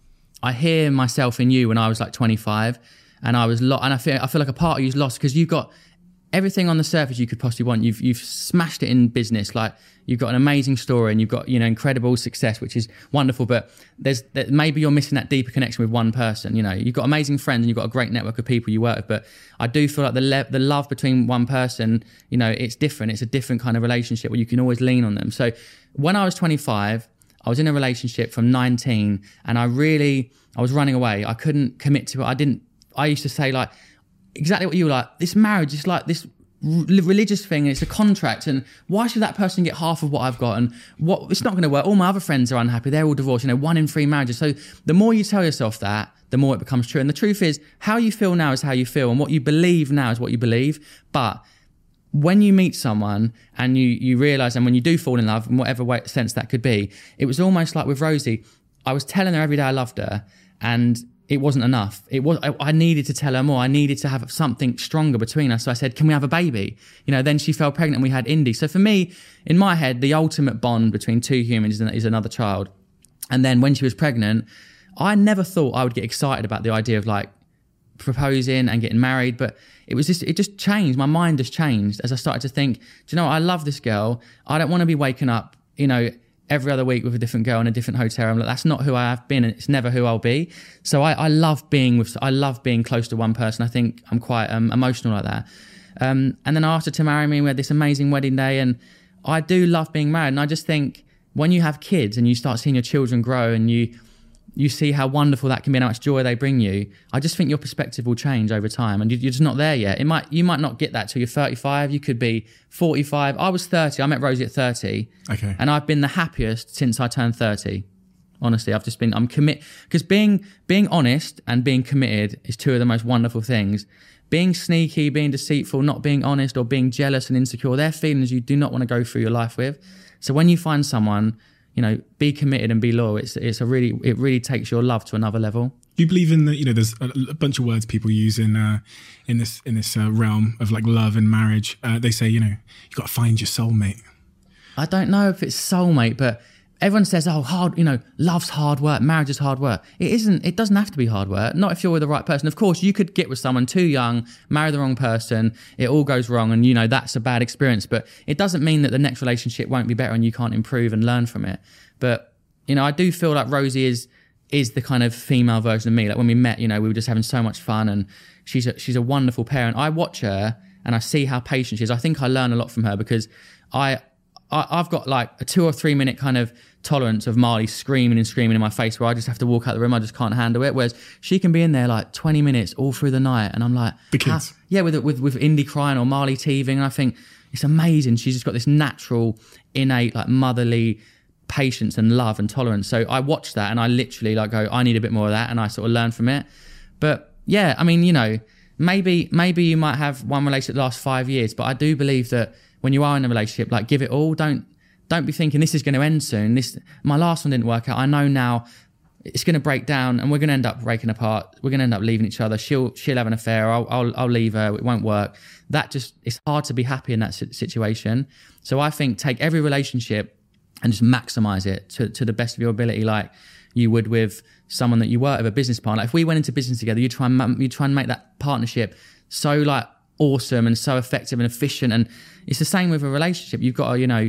myself in you when I was like 25, and I was and I feel like a part of you's lost because you've got everything on the surface you could possibly want. You've smashed it in business. Like you've got an amazing story and you've got, you know, incredible success, which is wonderful. But maybe you're missing that deeper connection with one person. You know, you've got amazing friends and you've got a great network of people you work with. But I do feel like the love between one person, you know, it's different. It's a different kind of relationship where you can always lean on them. So when I was 25, I was in a relationship from 19 and I was running away. I couldn't commit to it. I used to say like, exactly what you were like, this marriage is like this religious thing and it's a contract, and why should that person get half of what I've got, and what it's not going to work. All my other friends are unhappy, they're all divorced, you know, 1 in 3 marriages. So the more you tell yourself that, the more it becomes true. And the truth is, how you feel now is how you feel, and what you believe now is what you believe. But when you meet someone and you realize, and when you do fall in love in whatever sense that could be, it was almost like with Rosie, I was telling her every day I loved her, and it wasn't enough. I needed to tell her more. I needed to have something stronger between us. So I said, can we have a baby? You know, then she fell pregnant and we had Indy. So for me, in my head, the ultimate bond between 2 humans is another child. And then when she was pregnant, I never thought I would get excited about the idea of like proposing and getting married, but it just changed. My mind just changed as I started to think, do you know what? I love this girl. I don't want to be waking up, you know, every other week with a different girl in a different hotel. I'm like, that's not who I have been, and it's never who I'll be. So I love being close to one person. I think I'm quite emotional like that. And then I asked her to marry me. We had this amazing wedding day, and I do love being married. And I just think when you have kids and you start seeing your children grow and you see how wonderful that can be and how much joy they bring you, I just think your perspective will change over time, and you're just not there yet. You might not get that till you're 35. You could be 45. I was 30. I met Rosie at 30. Okay. And I've been the happiest since I turned 30. Honestly, I'm committed, because being honest and being committed is 2 of the most wonderful things. Being sneaky, being deceitful, not being honest, or being jealous and insecure, they're feelings you do not want to go through your life with. So when you find someone, you know, be committed and be loyal. It really takes your love to another level. Do you believe in the, you know, there's a bunch of words people use in this realm of like love and marriage. They say, you know, you got to find your soulmate. I don't know if it's soulmate, but everyone says, oh, love's hard work, marriage is hard work. It isn't. It doesn't have to be hard work. Not if you're with the right person. Of course, you could get with someone too young, marry the wrong person, it all goes wrong, and that's a bad experience. But it doesn't mean that the next relationship won't be better and you can't improve and learn from it. But I do feel like Rosie is the kind of female version of me. Like when we met, we were just having so much fun, and she's a wonderful parent. I watch her and I see how patient she is. I think I learn a lot from her because I've got like a 2 or 3 minute kind of tolerance of Marley screaming in my face where I just have to walk out the room. I just can't handle it. Whereas she can be in there like 20 minutes all through the night, and I'm like, the kids. With Indy crying or Marley teething, and I think it's amazing. She's just got this natural, innate, like motherly patience and love and tolerance. So I watch that and I literally like go, I need a bit more of that, and I sort of learn from it. But yeah, I mean, maybe you might have one relationship that lasts 5 years, but I do believe that when you are in a relationship, like give it all. Don't be thinking this is going to end soon. My last one didn't work out. I know now it's going to break down and we're going to end up breaking apart. We're going to end up leaving each other. She'll have an affair. I'll leave her. It won't work. It's hard to be happy in that situation. So I think take every relationship and just maximize it to the best of your ability, like you would with someone that you work with, a business partner. Like if we went into business together, you try and make that partnership so like awesome and so effective and efficient. And it's the same with a relationship. You've got to,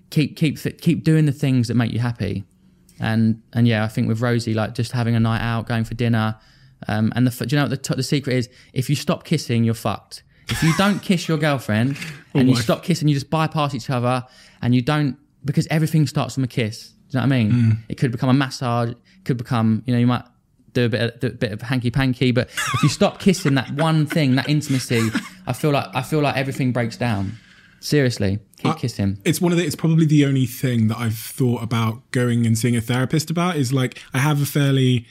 keep doing the things that make you happy. And yeah, I think with Rosie, like just having a night out, going for dinner, and do you know what the secret is? If you stop kissing, you're fucked. If you don't kiss your girlfriend and you stop kissing, you just bypass each other, and you don't, because everything starts from a kiss. Do you know what I mean? It could become a massage. It could become, you might do a bit of hanky panky, but if you stop kissing that one thing, that intimacy, I feel like everything breaks down. Seriously, keep kissing. It's probably the only thing that I've thought about going and seeing a therapist about is like I have a fairly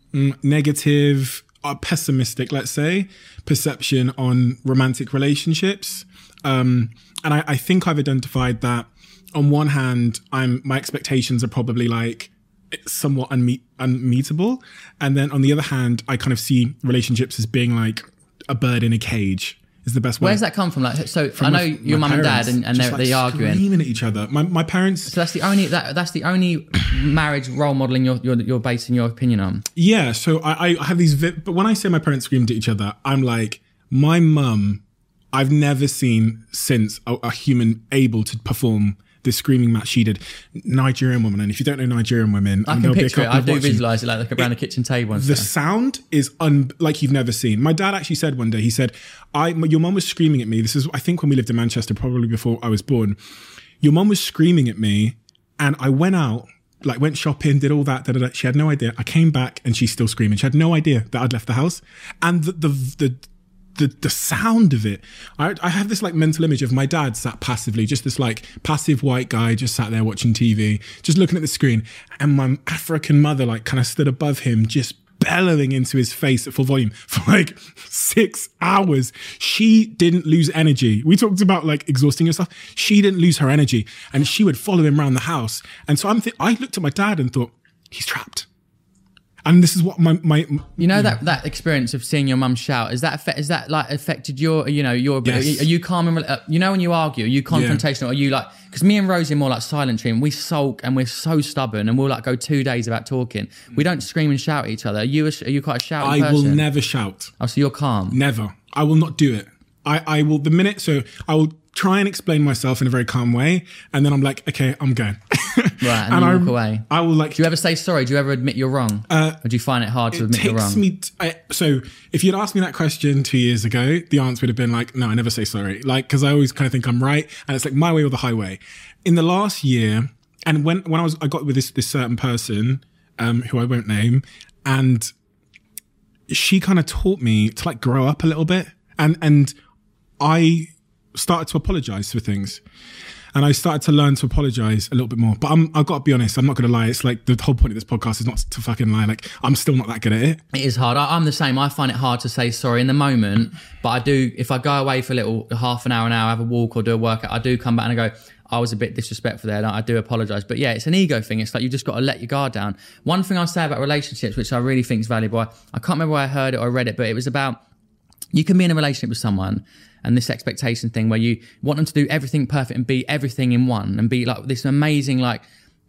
negative, pessimistic, let's say, perception on romantic relationships, and I think I've identified that. On one hand, my expectations are probably like somewhat unmeetable, and then on the other hand, I kind of see relationships as being like a bird in a cage. Is the best way. Where's that come from? Like, so I know your mum and dad, and they're arguing, screaming at each other. My parents. So that's the only marriage role modeling you're basing your opinion on. Yeah. So I have these, but when I say my parents screamed at each other, I'm like, my mum, I've never seen since a human able to perform the screaming match she did. Nigerian woman, and if you don't know Nigerian women, I can picture it. I do visualize it like around the kitchen table and the stuff. sound is like you've never seen. My dad actually said one day, he said, your mum was screaming at me. This is, I think, when we lived in Manchester, probably before I was born. Your mum was screaming at me, and I went out, like went shopping, did all that. She had no idea. I came back and she's still screaming. She had no idea that I'd left the house, and the sound of it, I have this like mental image of my dad sat passively, just this like passive white guy just sat there watching TV, just looking at the screen, and my African mother like kind of stood above him, just bellowing into his face at full volume for like 6 hours. She didn't lose energy. We talked about like exhausting yourself. She didn't lose her energy, and she would follow him around the house. And so I looked at my dad and thought, he's trapped. And this is what my that experience of seeing your mum shout, is that like affected your ability? Yes. Are you calm and when you argue, are you confrontational? Are you like, because me and Rosie are more like silent treatment. We sulk and we're so stubborn, and we'll like go 2 days without talking. We don't scream and shout at each other. Are you quite a shouting person? I will never shout. Oh, so you're calm. Never. I will not do it. I will I will try and explain myself in a very calm way, and then I'm like, okay, I'm going. Right, and you walk away. I will like. Do you ever say sorry? Do you ever admit you're wrong? Or do you find it hard to admit you're wrong? So if you'd asked me that question 2 years ago, the answer would have been like, no, I never say sorry. Like, because I always kind of think I'm right, and it's like my way or the highway. In the last year, and when I got with this certain person, who I won't name, and she kind of taught me to like grow up a little bit, and I started to apologize for things. And I started to learn to apologize a little bit more. But I've got to be honest, I'm not going to lie. It's like the whole point of this podcast is not to fucking lie. Like, I'm still not that good at it. It is hard. I'm the same. I find it hard to say sorry in the moment. But I do, if I go away for a little, half an hour, have a walk or do a workout, I do come back and I go, I was a bit disrespectful there. And I do apologize. But yeah, it's an ego thing. It's like, you just got to let your guard down. One thing I'll say about relationships, which I really think is valuable, I can't remember where I heard it or read it, but it was about, you can be in a relationship with someone and this expectation thing where you want them to do everything perfect and be everything in one and be like this amazing, like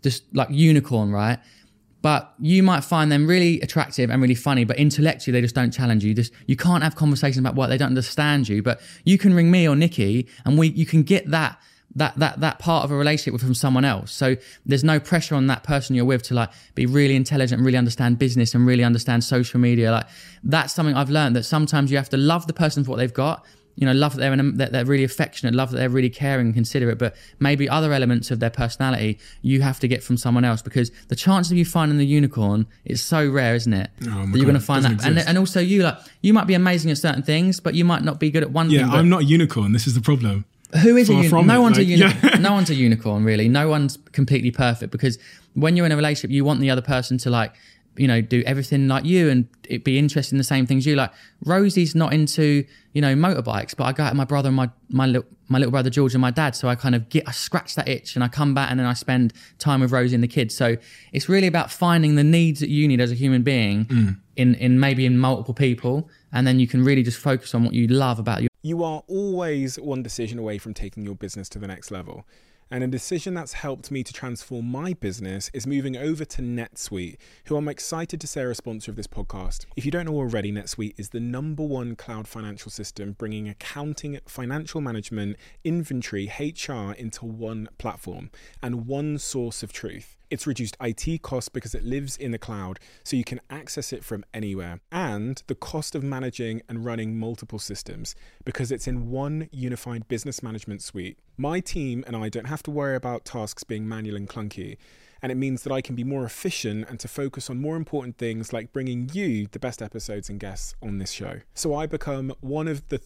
just like unicorn, right? But you might find them really attractive and really funny, but intellectually they just don't challenge you. You can't have conversations about what they don't understand you. But you can ring me or Nikki, and you can get that part of a relationship from someone else. So there's no pressure on that person you're with to like be really intelligent and really understand business and really understand social media. Like that's something I've learned, that sometimes you have to love the person for what they've got. You know, love that they're really affectionate, love that they're really caring and considerate, but maybe other elements of their personality you have to get from someone else, because the chance of you finding the unicorn is so rare, isn't it? Oh that you're going to find that. And also you might be amazing at certain things, but you might not be good at one thing. Yeah, I'm not a unicorn. This is the problem. Who is a unicorn? No one's a unicorn. No one's a unicorn, really. No one's completely perfect, because when you're in a relationship, you want the other person to like, you know, do everything like you and it be interested in the same things you like. Rosie's not into, you know, motorbikes, but I go out with my brother and my little brother George and my dad, so I kind of I scratch that itch and I come back and then I spend time with Rosie and the kids. So it's really about finding the needs that you need as a human being in maybe in multiple people, and then you can really just focus on what you love about you. You are always one decision away from taking your business to the next level. And a decision that's helped me to transform my business is moving over to NetSuite, who I'm excited to say are a sponsor of this podcast. If you don't know already, NetSuite is the #1 cloud financial system, bringing accounting, financial management, inventory, HR into one platform and one source of truth. It's reduced IT costs because it lives in the cloud, so you can access it from anywhere. And the cost of managing and running multiple systems, because it's in one unified business management suite. My team and I don't have to worry about tasks being manual and clunky. And it means that I can be more efficient and to focus on more important things like bringing you the best episodes and guests on this show. So I become one of the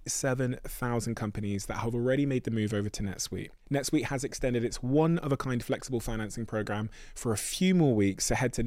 37,000 companies that have already made the move over to NetSuite. NetSuite has extended its one-of-a-kind flexible financing program for a few more weeks. So head to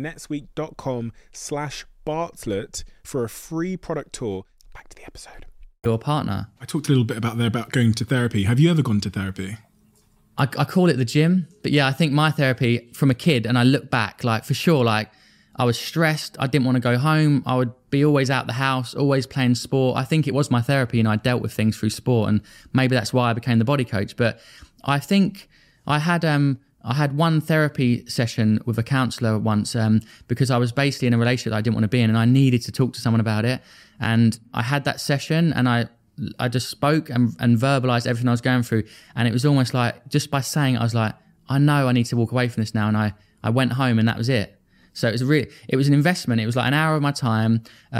netsuite.com/Bartlett for a free product tour. Back to the episode. Your partner. I talked a little bit about going to therapy. Have you ever gone to therapy? I call it the gym, but yeah, I think my therapy from a kid, and I look back, like for sure, like I was stressed. I didn't want to go home. I would be always out the house, always playing sport. I think it was my therapy, and I dealt with things through sport, and maybe that's why I became the body coach. But I think I had one therapy session with a counsellor once because I was basically in a relationship that I didn't want to be in, and I needed to talk to someone about it. And I had that session, and I just spoke and verbalized everything I was going through. And it was almost like, just by saying it, I was like, I know I need to walk away from this now. And I went home, and that was it. So it was an investment. It was like an hour of my time.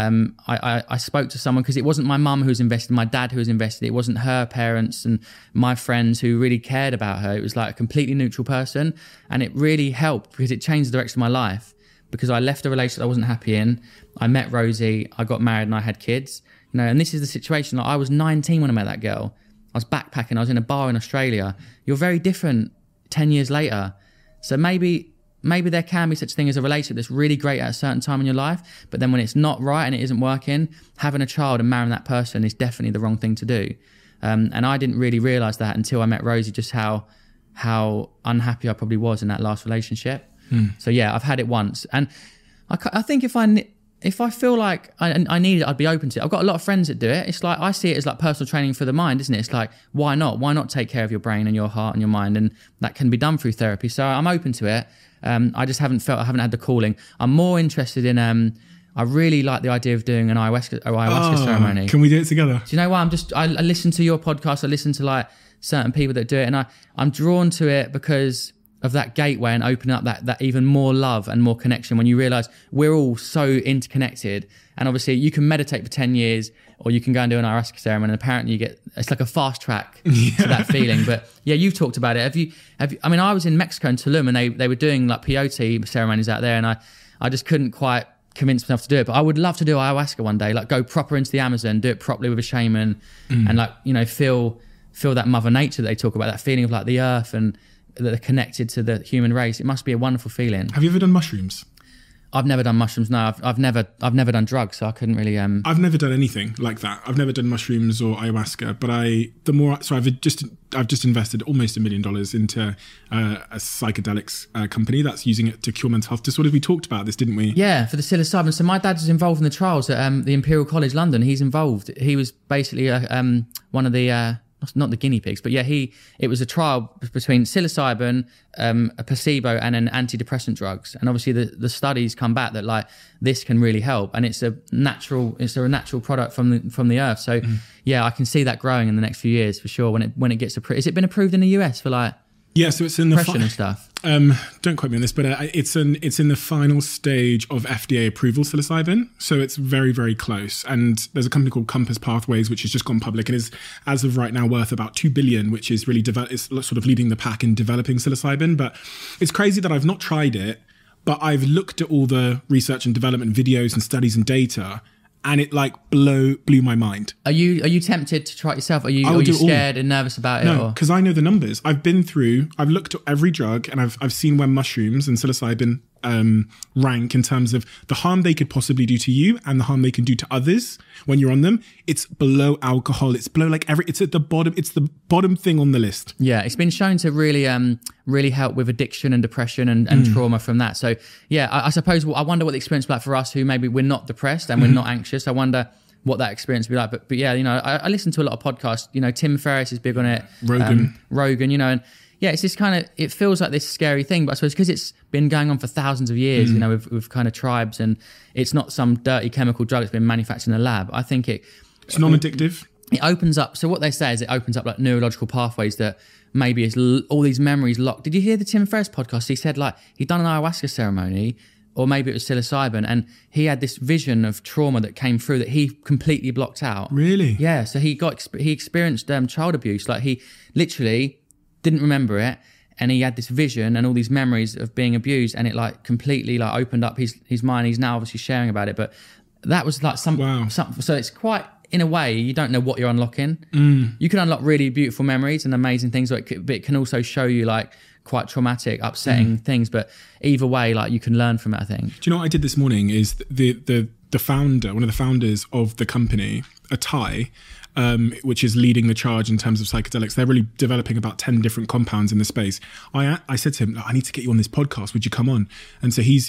I spoke to someone, because it wasn't my mum who was invested, my dad who was invested. It wasn't her parents and my friends who really cared about her. It was like a completely neutral person. And it really helped, because it changed the direction of my life, because I left a relationship I wasn't happy in. I met Rosie, I got married, and I had kids. You know, and this is the situation. Like, I was 19 when I met that girl. I was backpacking. I was in a bar in Australia. You're very different 10 years later. So maybe there can be such a thing as a relationship that's really great at a certain time in your life, but then when it's not right and it isn't working, having a child and marrying that person is definitely the wrong thing to do. And I didn't really realise that until I met Rosie, just how unhappy I probably was in that last relationship. So yeah, I've had it once. And I think if I feel like I need it, I'd be open to it. I've got a lot of friends that do it. It's like, I see it as like personal training for the mind, isn't it? It's like, why not? Why not take care of your brain and your heart and your mind? And that can be done through therapy. So I'm open to it. I just haven't had the calling. I'm more interested in, I really like the idea of doing an ayahuasca ceremony. Can we do it together? Do you know why? I listen to your podcast. I listen to like certain people that do it, and I'm drawn to it because of that gateway and opening up that even more love and more connection, when you realize we're all so interconnected. And obviously you can meditate for 10 years, or you can go and do an ayahuasca ceremony, and apparently it's like a fast track to that feeling. But yeah, you've talked about it. Have you, I mean, I was in Mexico in Tulum, and they were doing like peyote ceremonies out there, and I just couldn't quite convince myself to do it. But I would love to do ayahuasca one day, like go proper into the Amazon, do it properly with a shaman, and like, you know, feel that mother nature that they talk about, that feeling of like the earth and that they're connected to the human race. It must be a wonderful feeling. Have you ever done mushrooms? I've never done mushrooms. No, I've never done drugs, so I couldn't really. I've never done anything like that. I've never done mushrooms or ayahuasca. But I've just invested almost $1 million into a psychedelics company that's using it to cure mental health disorders. We talked about this, didn't we? Yeah, for the psilocybin. So my dad was involved in the trials at the Imperial College London. He's involved. He was basically one of the. not the guinea pigs, but yeah, it was a trial between psilocybin, a placebo, and an antidepressant drugs. And obviously the studies come back that like this can really help, and it's a natural product from the earth. So yeah, I can see that growing in the next few years for sure when it gets approved. Has it been approved in the US for like Yeah, so it's in the depression and stuff? Don't quote me on this, but it's in the final stage of FDA approval, psilocybin. So it's very, very close. And there's a company called Compass Pathways, which has just gone public and is, as of right now, worth about $2 billion, which is really it's sort of leading the pack in developing psilocybin. But it's crazy that I've not tried it, but I've looked at all the research and development videos and studies and data, and it like blew my mind. Are you tempted to try it yourself? Are you scared and nervous about it? No, because I know the numbers. I've looked at every drug, and I've seen where mushrooms and psilocybin rank in terms of the harm they could possibly do to you and the harm they can do to others when you're on them. It's below alcohol. It's below it's at the bottom. It's the bottom thing on the list. Yeah, it's been shown to really help with addiction and depression and trauma from that. So yeah, I suppose I wonder what the experience will be like for us who maybe we're not depressed and we're not anxious. I wonder what that experience will be like. But yeah, I listen to a lot of podcasts. Tim Ferriss is big on it. Rogan, and yeah, it's this kind of, it feels like this scary thing, but I suppose because it's been going on for thousands of years, with kind of tribes, and it's not some dirty chemical drug that's been manufactured in a lab. I think it's non-addictive. It opens up. So what they say is it opens up like neurological pathways that maybe it's all these memories locked. Did you hear the Tim Ferriss podcast? He said like he'd done an ayahuasca ceremony, or maybe it was psilocybin, and he had this vision of trauma that came through that he completely blocked out. Really? Yeah. So he experienced child abuse. Like he literally didn't remember it, and he had this vision and all these memories of being abused, and it like completely like opened up his mind. He's now obviously sharing about it, but that was like some. So it's quite, in a way, you don't know what you're unlocking. You can unlock really beautiful memories and amazing things, but it can also show you like quite traumatic, upsetting things. But either way, like you can learn from it, I think. Do you know what I did this morning? Is the founder, one of the founders of the company, a Thai, which is leading the charge in terms of psychedelics. They're really developing about 10 different compounds in the space. I said to him, I need to get you on this podcast. Would you come on? And so he's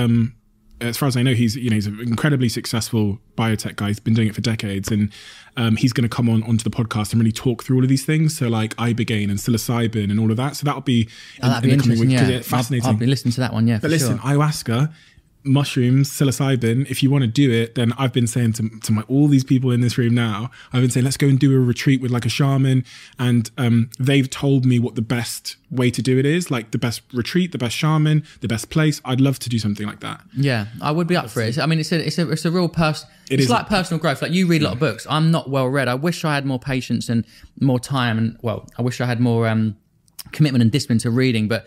as far as I know, he's an incredibly successful biotech guy. He's been doing it for decades, and he's going to come onto the podcast and really talk through all of these things. So like ibogaine and psilocybin and all of that. So that'll be that'd be interesting. It's fascinating. I'll be listening to that one. Yeah, but listen, ayahuasca, mushrooms, psilocybin, if you want to do it, then I've been saying to all these people in this room now, I've been saying, let's go and do a retreat with like a shaman. And they've told me what the best way to do it is, like the best retreat, the best shaman, the best place. I'd love to do something like that. Yeah, I would be up for it. I mean, it's a real it's like personal growth. Like you read a lot of books. I'm not well read. I wish I had more patience and more time, and I wish I had more commitment and discipline to reading, but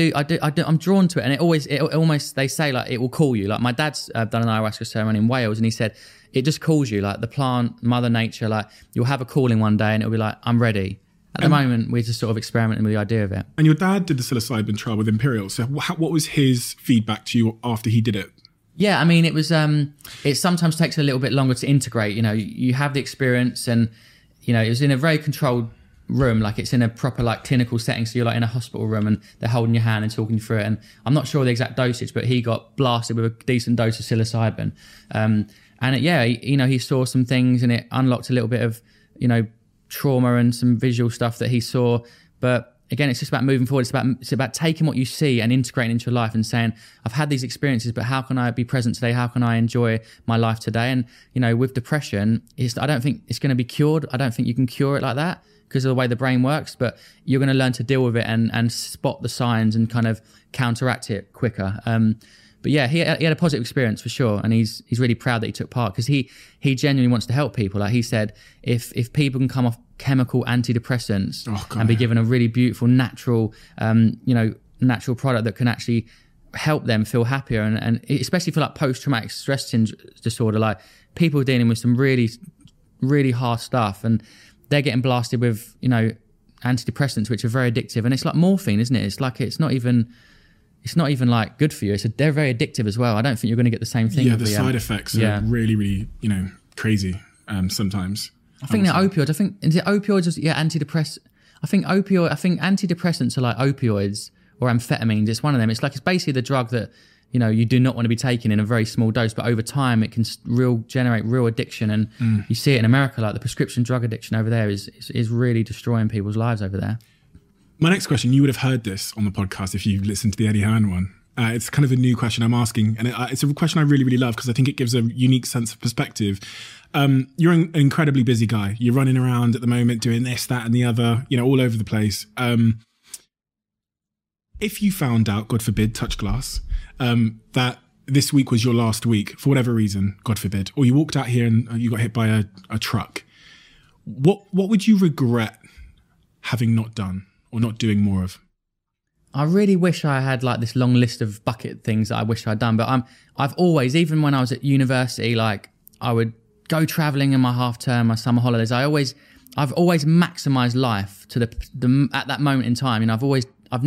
I'm drawn to it, and it almost they say like it will call you. Like my dad's done an ayahuasca ceremony in Wales, and he said it just calls you, like the plant, Mother Nature. Like you'll have a calling one day, and it'll be like, I'm ready. At the moment, we're just sort of experimenting with the idea of it. And your dad did the psilocybin trial with Imperial. So what was his feedback to you after he did it? Yeah, I mean, it was. It sometimes takes a little bit longer to integrate. You have the experience, and it was in a very controlled room, like it's in a proper like clinical setting, so you're like in a hospital room and they're holding your hand and talking you through it, and I'm not sure the exact dosage, but he got blasted with a decent dose of psilocybin, he saw some things, and it unlocked a little bit of trauma and some visual stuff that he saw. But again, it's just about moving forward. It's about taking what you see and integrating into your life and saying, I've had these experiences, but how can I be present today? How can I enjoy my life today? And with depression, I don't think it's going to be cured. I don't think you can cure it like that, because of the way the brain works, but you're going to learn to deal with it and spot the signs and kind of counteract it quicker. But yeah, he had a positive experience for sure, and he's really proud that he took part, because he genuinely wants to help people. Like he said, if people can come off chemical antidepressants and be given a really beautiful natural product that can actually help them feel happier, and especially for like post-traumatic stress disorder, like people dealing with some really, really hard stuff, and they're getting blasted with, antidepressants, which are very addictive. And it's like morphine, isn't it? It's like, it's not even like good for you. They're very addictive as well. I don't think you're going to get the same thing. Yeah, the side effects are really, really, crazy sometimes. I think they're opioids. Is it opioids? Yeah, antidepressants. I think antidepressants are like opioids or amphetamines. It's one of them. It's basically the drug that you know, you do not want to be taking in a very small dose, but over time it can generate real addiction. And you see it in America, like the prescription drug addiction over there is really destroying people's lives over there. My next question, you would have heard this on the podcast if you listened to the Eddie Hearn one. It's kind of a new question I'm asking, and it's a question I really, really love because I think it gives a unique sense of perspective. You're an incredibly busy guy. You're running around at the moment doing this, that, and the other, you know, all over the place. If you found out, God forbid, touch glass, that this week was your last week for whatever reason, God forbid, or you walked out here and you got hit by a truck, what would you regret having not done or not doing more of? I really wish I had like this long list of bucket things that I wish I'd done, but I've always, even when I was at university, like I would go traveling in my half term, my summer holidays. I've always maximized life to the at that moment in time. You know, I've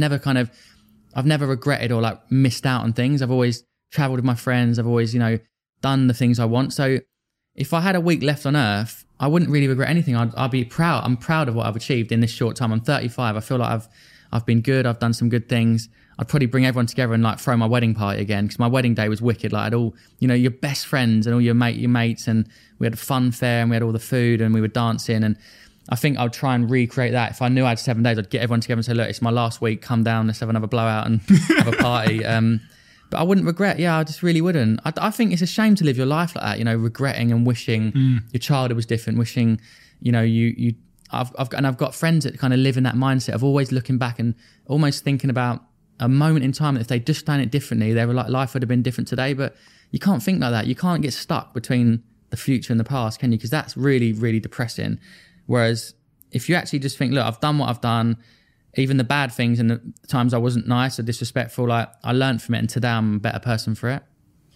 never regretted or like missed out on things. I've always traveled with my friends. I've always, you know, done the things I want. So if I had a week left on earth, I wouldn't really regret anything. I'd be proud. I'm proud of what I've achieved in this short time. I'm 35. I feel like I've been good. I've done some good things. I'd probably bring everyone together and like throw my wedding party again, because my wedding day was wicked. Like I had all, you know, your best friends and all your mates, and we had a fun fair and we had all the food and we were dancing. And I think I'd try and recreate that. If I knew I had 7 days, I'd get everyone together and say, look, it's my last week. Come down, let's have another blowout and have a party. But I wouldn't regret. Yeah, I just really wouldn't. I think it's a shame to live your life like that, you know, regretting and wishing your childhood was different, wishing, you know, I've got friends that kind of live in that mindset of always looking back and almost thinking about a moment in time that if they'd just done it differently, they were like, life would have been different today. But you can't think like that. You can't get stuck between the future and the past, can you? Because that's really, really depressing. Whereas if you actually just think, look, I've done what I've done, even the bad things and the times I wasn't nice or disrespectful, like I learned from it and today I'm a better person for it.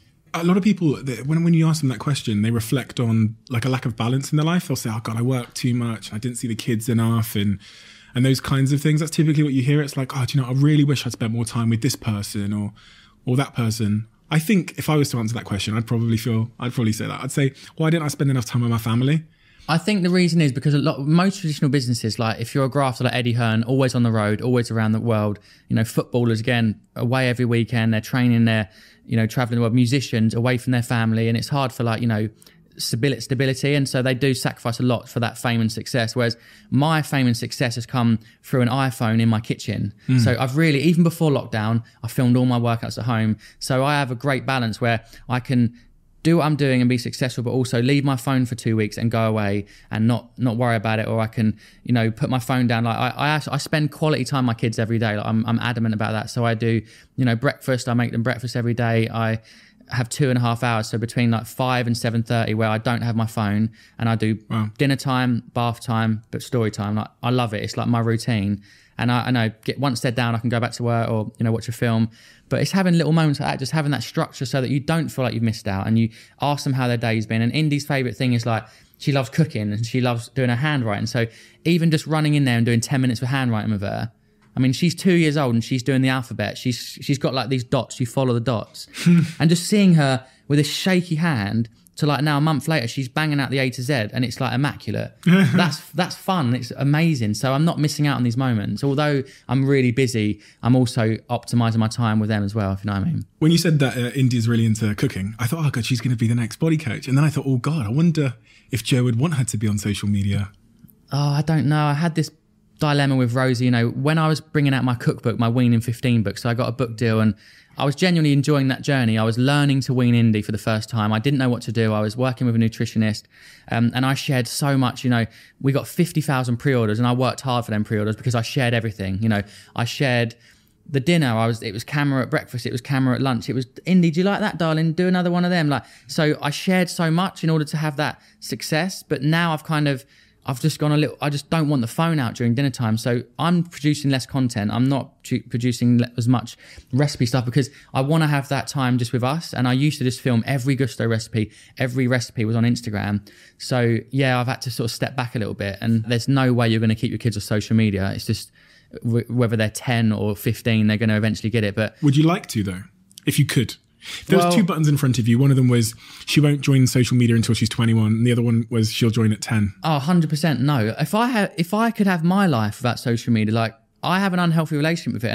A lot of people, when you ask them that question, they reflect on like a lack of balance in their life. They'll say, oh God, I worked too much. I didn't see the kids enough and those kinds of things. That's typically what you hear. It's like, oh, do you know, I really wish I'd spent more time with this person or that person. I think if I was to answer that question, I'd probably say that. I'd say, why didn't I spend enough time with my family? I think the reason is because most traditional businesses, like if you're a grafter like Eddie Hearn, always on the road, always around the world, you know, footballers, again, away every weekend, they're training, they're, you know, traveling the world, musicians away from their family. And it's hard for like, you know, stability. And so they do sacrifice a lot for that fame and success. Whereas my fame and success has come through an iPhone in my kitchen. So I've really, even before lockdown, I filmed all my workouts at home. So I have a great balance where I can do what I'm doing and be successful, but also leave my phone for 2 weeks and go away and not worry about it. Or I can, you know, put my phone down. Like I spend quality time with my kids every day. Like I'm adamant about that. So I do, you know, breakfast. I make them breakfast every day. I have 2.5 hours. So between like 5 and 7:30 where I don't have my phone, and I do dinner time, bath time, but story time. Like I love it. It's like my routine. And I know once they're down, I can go back to work or, you know, watch a film. But it's having little moments like that, just having that structure so that you don't feel like you've missed out, and you ask them how their day's been. And Indy's favourite thing is like, she loves cooking and she loves doing her handwriting. So even just running in there and doing 10 minutes of handwriting with her, I mean, she's 2 years old and she's doing the alphabet. She's got like these dots, you follow the dots. And just seeing her with a shaky hand to like now a month later, she's banging out the A to Z and it's like immaculate. That's fun. It's amazing. So I'm not missing out on these moments. Although I'm really busy, I'm also optimizing my time with them as well, if you know what I mean. When you said that Indy's really into cooking, I thought, oh God, she's going to be the next body coach. And then I thought, oh God, I wonder if Joe would want her to be on social media. Oh, I don't know. I had this dilemma with Rosie, you know, when I was bringing out my cookbook, my Weaning 15 book. So I got a book deal and I was genuinely enjoying that journey. I was learning to wean Indy for the first time. I didn't know what to do. I was working with a nutritionist and I shared so much. You know, we got 50,000 pre-orders and I worked hard for them pre-orders because I shared everything. You know, I shared the dinner. It was camera at breakfast. It was camera at lunch. It was, Indy, do you like that, darling? Do another one of them. Like, so I shared so much in order to have that success. But now I've just gone a little, I just don't want the phone out during dinner time. So I'm producing less content. I'm not producing as much recipe stuff because I want to have that time just with us. And I used to just film every Gusto recipe. Every recipe was on Instagram. So yeah, I've had to sort of step back a little bit, and there's no way you're going to keep your kids on social media. It's just whether they're 10 or 15, they're going to eventually get it. But would you like to though, if you could? There was 2 buttons in front of you. One of them was she won't join social media until she's 21. And the other one was she'll join at 10. Oh, 100% no. If I could have my life without social media, like I have an unhealthy relationship with it. And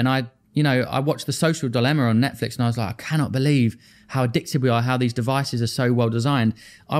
I watched The Social Dilemma on Netflix, and I was like, I cannot believe how addicted we are, how these devices are so well designed.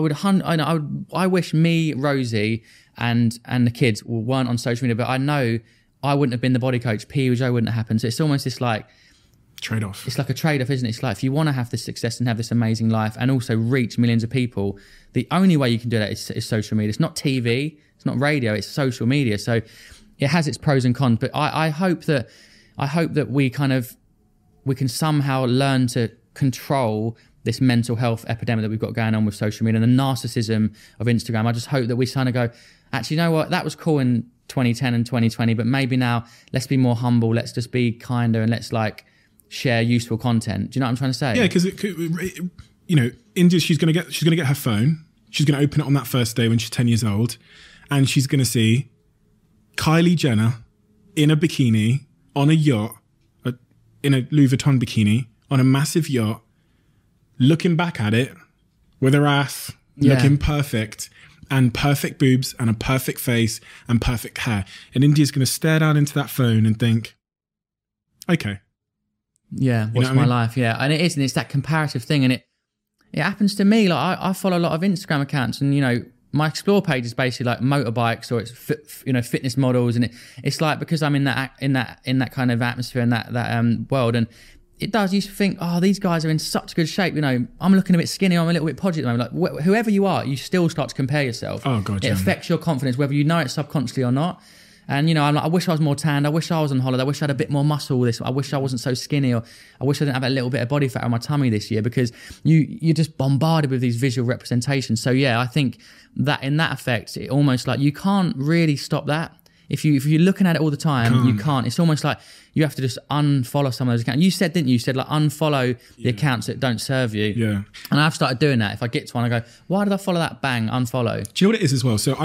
I wish me, Rosie, and the kids weren't on social media, but I know I wouldn't have been the body coach. P.E. Joe wouldn't have happened. So it's almost this like trade-off. It's like a trade-off, isn't it? It's like, if you want to have this success and have this amazing life and also reach millions of people, the only way you can do that is social media. It's not TV, it's not radio, it's social media. So it has its pros and cons, but I hope that we can somehow learn to control this mental health epidemic that we've got going on with social media and the narcissism of Instagram. I just hope that we kind of go, actually, you know what? That was cool in 2010 and 2020, but maybe now let's be more humble. Let's just be kinder and let's like share useful content. Do you know what I'm trying to say? Yeah, because India, she's gonna get her phone. She's gonna open it on that first day when she's 10 years old, and she's gonna see Kylie Jenner in a bikini on a yacht, in a Louis Vuitton bikini on a massive yacht, looking back at it with her ass looking perfect and perfect boobs and a perfect face and perfect hair. And India's going to stare down into that phone and think, okay. Yeah, what's my life? Yeah, and it is, and it's that comparative thing, and it happens to me. Like I follow a lot of Instagram accounts, and my explore page is basically like motorbikes, or it's fitness models, and it's like, because I'm in that kind of atmosphere and that world, and it does. You think, oh, these guys are in such good shape. I'm looking a bit skinny. I'm a little bit podgy at the moment. Like whoever you are, you still start to compare yourself. Oh God, it affects your confidence, whether you know it subconsciously or not. And I'm like, I wish I was more tanned. I wish I was on holiday. I wish I had a bit more muscle. I wish I wasn't so skinny, or I wish I didn't have a little bit of body fat on my tummy this year, because you're just bombarded with these visual representations. So yeah, I think that in that effect, it almost like you can't really stop that. If you're looking at it all the time, you can't. It's almost like you have to just unfollow some of those accounts. You said, didn't you? You said like unfollow the accounts that don't serve you. Yeah. And I've started doing that. If I get to one, I go, why did I follow that? Bang, unfollow. Do you know what it is as well? So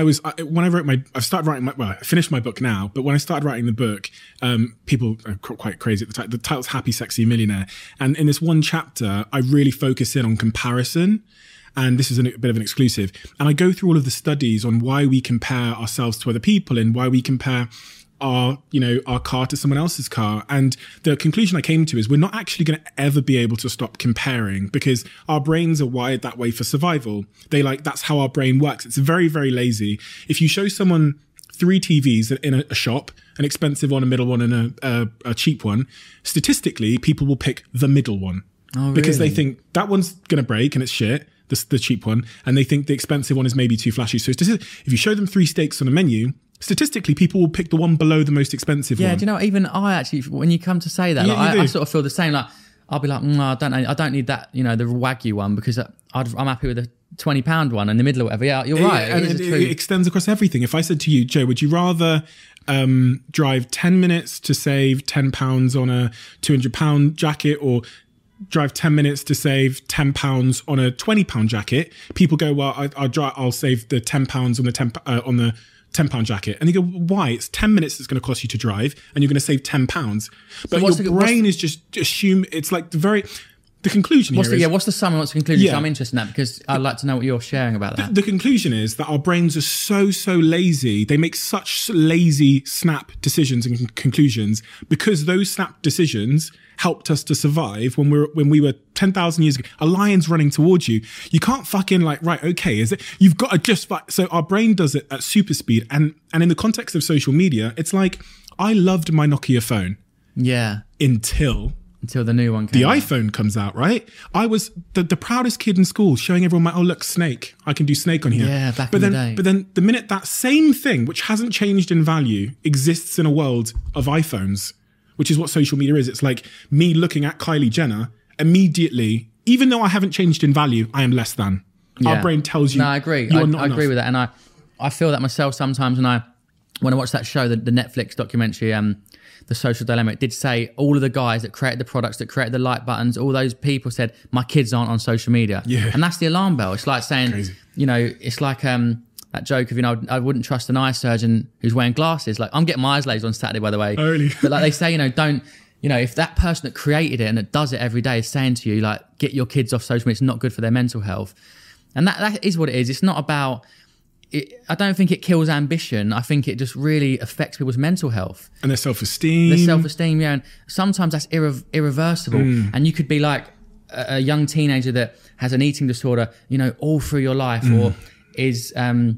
I finished my book now, but when I started writing the book, people are quite crazy at the time. The title's Happy, Sexy Millionaire. And in this one chapter, I really focus in on comparison. And this is a bit of an exclusive. And I go through all of the studies on why we compare ourselves to other people and why we compare our car to someone else's car. And the conclusion I came to is we're not actually going to ever be able to stop comparing, because our brains are wired that way for survival. That's how our brain works. It's very, very lazy. If you show someone 3 TVs in a shop, an expensive one, a middle one, and a cheap one, statistically, people will pick the middle one. Oh, really? Because they think that one's going to break and it's shit. The cheap one, and they think the expensive one is maybe too flashy. So if you show them 3 steaks on a menu, statistically, people will pick the one below the most expensive one. Yeah, do you know, even I actually, when you come to say that, I sort of feel the same. Like, I'll be like, I don't need that, the Wagyu one, because I'm happy with the £20 one in the middle or whatever. Yeah, you're right. It extends across everything. If I said to you, Joe, would you rather drive 10 minutes to save £10 on a £200 jacket, or drive 10 minutes to save £10 on a £20 jacket? People go, well, I'll save the £10 on the £10 jacket. And you go, why? It's 10 minutes that's going to cost you to drive, and you're going to save £10. But your brain is just assume it's like the conclusion what's the summary? What's the conclusion? Yeah. So I'm interested in that, because I'd like to know what you're sharing about that. The conclusion is that our brains are so lazy. They make such lazy snap decisions and conclusions, because those snap decisions helped us to survive when we were 10,000 years ago. A lion's running towards you. You can't fucking you've got to just fight. So our brain does it at super speed. And in the context of social media, it's like, I loved my Nokia phone. Yeah. Until the new one came the out. iPhone comes out, right? I was the proudest kid in school, showing everyone look, Snake. I can do Snake on here. Yeah, back in the day. But then the minute that same thing, which hasn't changed in value, exists in a world of iPhones, which is what social media is. It's like me looking at Kylie Jenner, immediately, even though I haven't changed in value, I am less than. Yeah. Our brain tells you. No, I agree. I agree with that. And I feel that myself sometimes when I watch that show, the Netflix documentary, The Social Dilemma, it did say all of the guys that created the products, that created the like buttons, all those people said, my kids aren't on social media. Yeah. And that's the alarm bell. It's like saying, crazy. It's like that joke of, I wouldn't trust an eye surgeon who's wearing glasses. Like, I'm getting my eyes lasered on Saturday, by the way. Oh, really? But like they say, don't, if that person that created it and that does it every day is saying to you, like, get your kids off social media, it's not good for their mental health. And that is what it is. It's not about I don't think it kills ambition. I think it just really affects people's mental health and their self-esteem. Yeah, and sometimes that's irreversible. And you could be like a young teenager that has an eating disorder, you know, all through your life, or is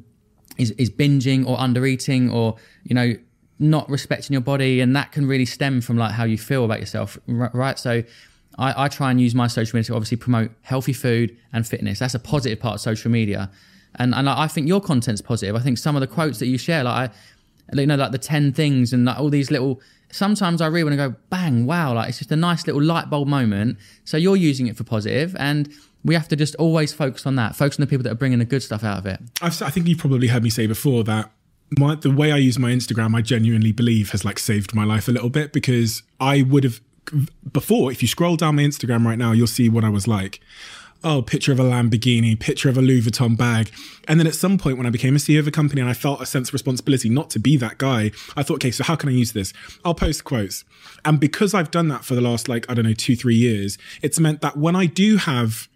binging or under eating, or, you know, not respecting your body, and that can really stem from like how you feel about yourself, right? So I try and use my social media to obviously promote healthy food and fitness. That's a positive part of social media. And I think your content's positive. I think some of the quotes that you share, like like the 10 things and like all these little, sometimes I read when I go, bang, wow, like it's just a nice little light bulb moment. So you're using it for positive, and we have to just always focus on that, focus on the people that are bringing the good stuff out of it. I think you've probably heard me say before that the way I use my Instagram, I genuinely believe has like saved my life a little bit, because I would have before, if you scroll down my Instagram right now, you'll see what I was like. Oh, picture of a Lamborghini, picture of a Louis Vuitton bag. And then at some point when I became a CEO of a company and I felt a sense of responsibility not to be that guy, I thought, okay, so how can I use this? I'll post quotes. And because I've done that for the last 2-3 years, it's meant that when I do have,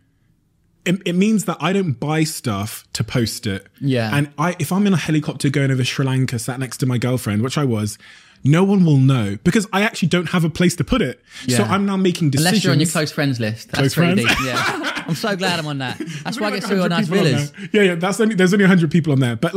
it means that I don't buy stuff to post it. Yeah. And if I'm in a helicopter going over Sri Lanka, sat next to my girlfriend, which I was, no one will know, because I actually don't have a place to put it. Yeah. So I'm now making decisions. Unless you're on your close friends list. That's close friends? Deep. Yeah. I'm so glad I'm on that. That's why I get so nice villas. Yeah. There's only 100 people on there. But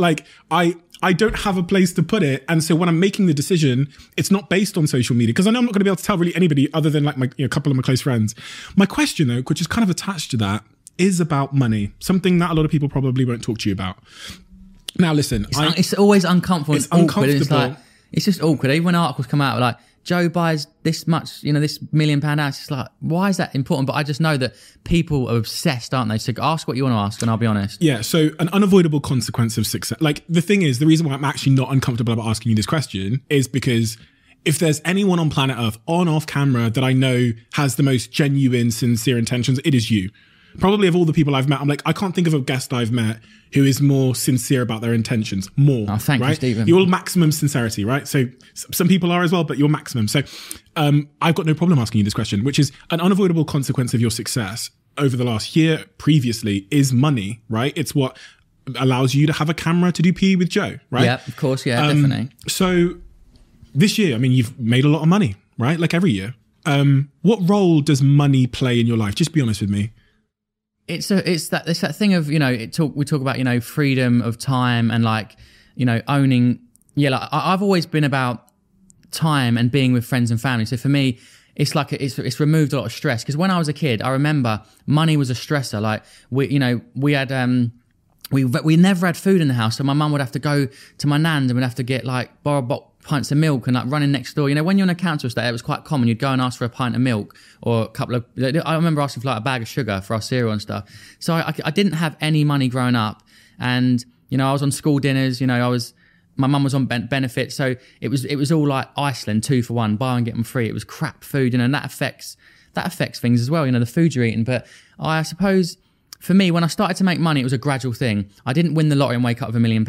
I don't have a place to put it. And so when I'm making the decision, it's not based on social media, because I know I'm not going to be able to tell really anybody other than a couple of my close friends. My question though, which is kind of attached to that, is about money. Something that a lot of people probably won't talk to you about. Now listen. It's always uncomfortable. It's uncomfortable. It's just awkward. Even when articles come out like, Joe buys this much, this $1 million house. It's like, why is that important? But I just know that people are obsessed, aren't they? So ask what you want to ask, and I'll be honest. Yeah. So an unavoidable consequence of success. The thing is, the reason why I'm actually not uncomfortable about asking you this question is because if there's anyone on planet Earth, on off camera, that I know has the most genuine, sincere intentions, it is you. Probably of all the people I've met, I'm like, I can't think of a guest I've met who is more sincere about their intentions. More. Oh, thank you, Stephen. You're maximum sincerity, right? So some people are as well, but you're maximum. So I've got no problem asking you this question, which is an unavoidable consequence of your success over the last year previously is money, right? It's what allows you to have a camera to do PE with Joe, right? Yeah, of course. Yeah, definitely. So this year, I mean, you've made a lot of money, right? Like every year. What role does money play in your life? Just be honest with me. It's that thing of, we talk about, freedom of time and owning. Yeah. I've always been about time and being with friends and family. So for me, it's it's removed a lot of stress. Because when I was a kid, I remember money was a stressor. Like we had, we never had food in the house. So my mum would have to go to my nan's and we'd have to get borrow pints of milk and running next door. When you're on a council estate, it was quite common. You'd go and ask for a pint of milk or a couple of, I remember asking for a bag of sugar for our cereal and stuff. So I didn't have any money growing up. And, I was on school dinners, my mum was on benefits. So it was all like Iceland, 2 for 1, buy and get them free. It was crap food, and that affects things as well, the food you're eating. But I suppose, for me, when I started to make money, it was a gradual thing. I didn't win the lottery and wake up with £1 million.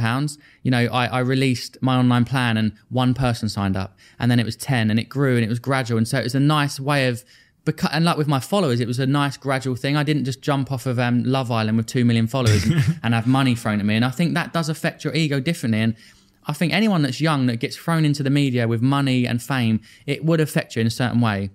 I released my online plan and 1 person signed up, and then it was 10, and it grew, and it was gradual. And so it was a nice way of, and like with my followers, it was a nice gradual thing. I didn't just jump off of Love Island with 2 million followers and have money thrown at me. And I think that does affect your ego differently. And I think anyone that's young that gets thrown into the media with money and fame, it would affect you in a certain way.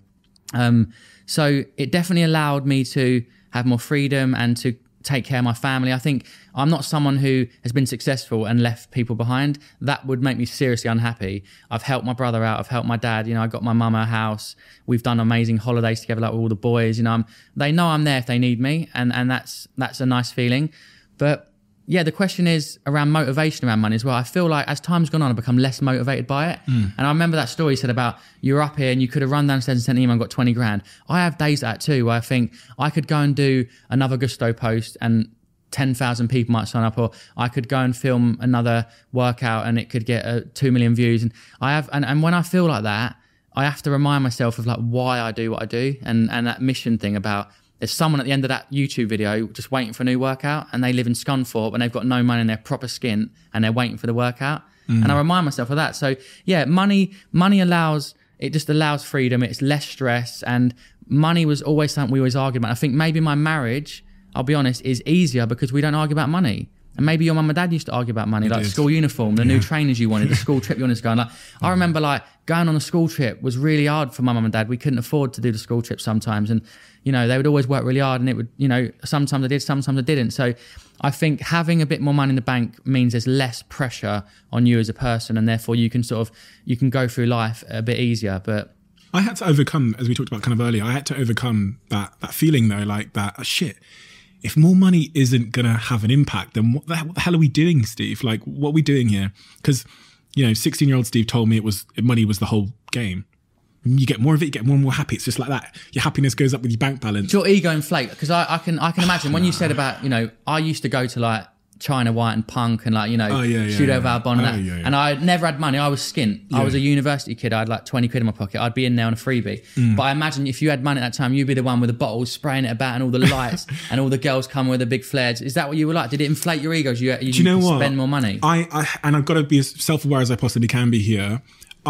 So it definitely allowed me to have more freedom and to take care of my family. I think I'm not someone who has been successful and left people behind. That would make me seriously unhappy. I've helped my brother out. I've helped my dad. I got my mum a house. We've done amazing holidays together, with all the boys. They know I'm there if they need me, and that's a nice feeling. But yeah, the question is around motivation around money as well. I feel like as time's gone on, I've become less motivated by it. And I remember that story you said about you were up here and you could have run downstairs and sent an email and got 20 grand. I have days like that too, where I think I could go and do another Gusto post and 10,000 people might sign up, or I could go and film another workout and it could get 2 million views. And and when I feel like that, I have to remind myself of why I do what I do, and that mission thing about, there's someone at the end of that YouTube video just waiting for a new workout, and they live in Scunthorpe and they've got no money and they're proper skint and they're waiting for the workout. And I remind myself of that. So yeah, money just allows freedom. It's less stress, and money was always something we always argued about. I think maybe my marriage, I'll be honest, is easier because we don't argue about money. And maybe your mum and dad used to argue about money, like did. school uniform, the new trainers you wanted, the school trip you wanted to go on. Like, I remember like going on a school trip was really hard for my mum and dad. We couldn't afford to do the school trip sometimes. And, you know, they would always work really hard, and it would, you know, sometimes I did, sometimes I didn't. So I think having a bit more money in the bank means there's less pressure on you as a person, and therefore you can go through life a bit easier. But I had to overcome, as we talked about kind of earlier, I had to overcome that feeling though, like that, shit, if more money isn't going to have an impact, then what the hell are we doing, Steve? Like, what are we doing here? Because, you know, 16-year-old Steve told me money was the whole game. You get more of it, you get more and more happy. It's just like that. Your happiness goes up with your bank balance. Your ego inflate, because I can imagine when you said about, you know, I used to go to like China White and Punk and like, you know, Studio Valbon and that. And I never had money. I was skint. I was a university kid. I had like 20 quid in my pocket. I'd be in there on a freebie. But I imagine if you had money at that time, you'd be the one with the bottles spraying it about and all the lights and all the girls come with the big flares. Is that what you were like? Did it inflate your egos? You Do you know what? Spend more money? And I've got to be as self-aware as I possibly can be here.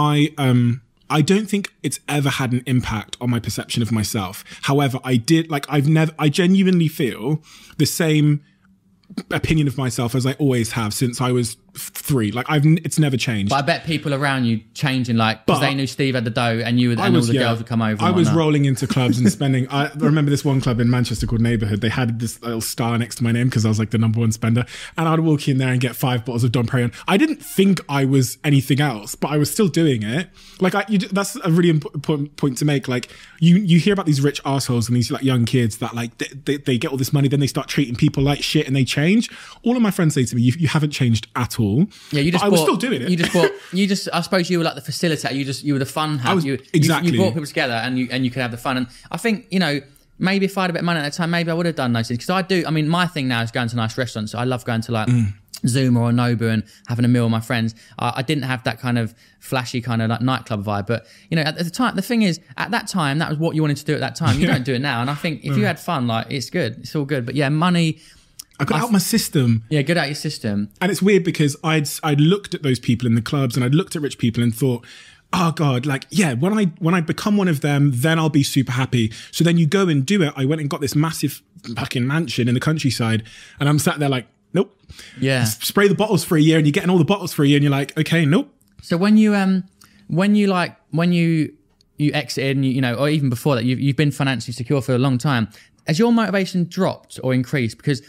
I don't think it's ever had an impact on my perception of myself. However, I genuinely feel the same opinion of myself as I always have since I was 3. Like it's never changed. But I bet people around you changing, like, because they knew Steve had the dough and you and all the girls would come over. I was rolling into clubs and spending. I remember this one club in Manchester called Neighbourhood. They had this little star next to my name because I was like the number one spender. And I'd walk in there and get 5 bottles of Dom Perignon. I didn't think I was anything else, but I was still doing it. Like that's a really important point to make. Like you hear about these rich assholes and these like young kids that like they get all this money, then they start treating people like shit and they change. All of my friends say to me, you haven't changed at all. Yeah, I was still doing it. I suppose you were like the facilitator. You were the fun house. Exactly. You brought people together and you could have the fun. And I think, you know, maybe if I had a bit of money at that time, maybe I would have done those things. Because my thing now is going to nice restaurants. So I love going to like Zuma or Nobu and having a meal with my friends. I didn't have that kind of flashy kind of like nightclub vibe. But, you know, at the time, the thing is, at that time, that was what you wanted to do at that time. You don't do it now. And I think if you had fun, like, it's good. It's all good. But yeah, money... I got out my system. Yeah, get out your system. And it's weird because I'd looked at those people in the clubs and I'd looked at rich people and thought, oh God, like, yeah, when I become one of them, then I'll be super happy. So then you go and do it. I went and got this massive fucking mansion in the countryside and I'm sat there like, nope. Yeah. Spray the bottles for a year and you're getting all the bottles for a year and you're like, okay, nope. So when you exited and you know, or even before that, you've been financially secure for a long time. Has your motivation dropped or increased? Because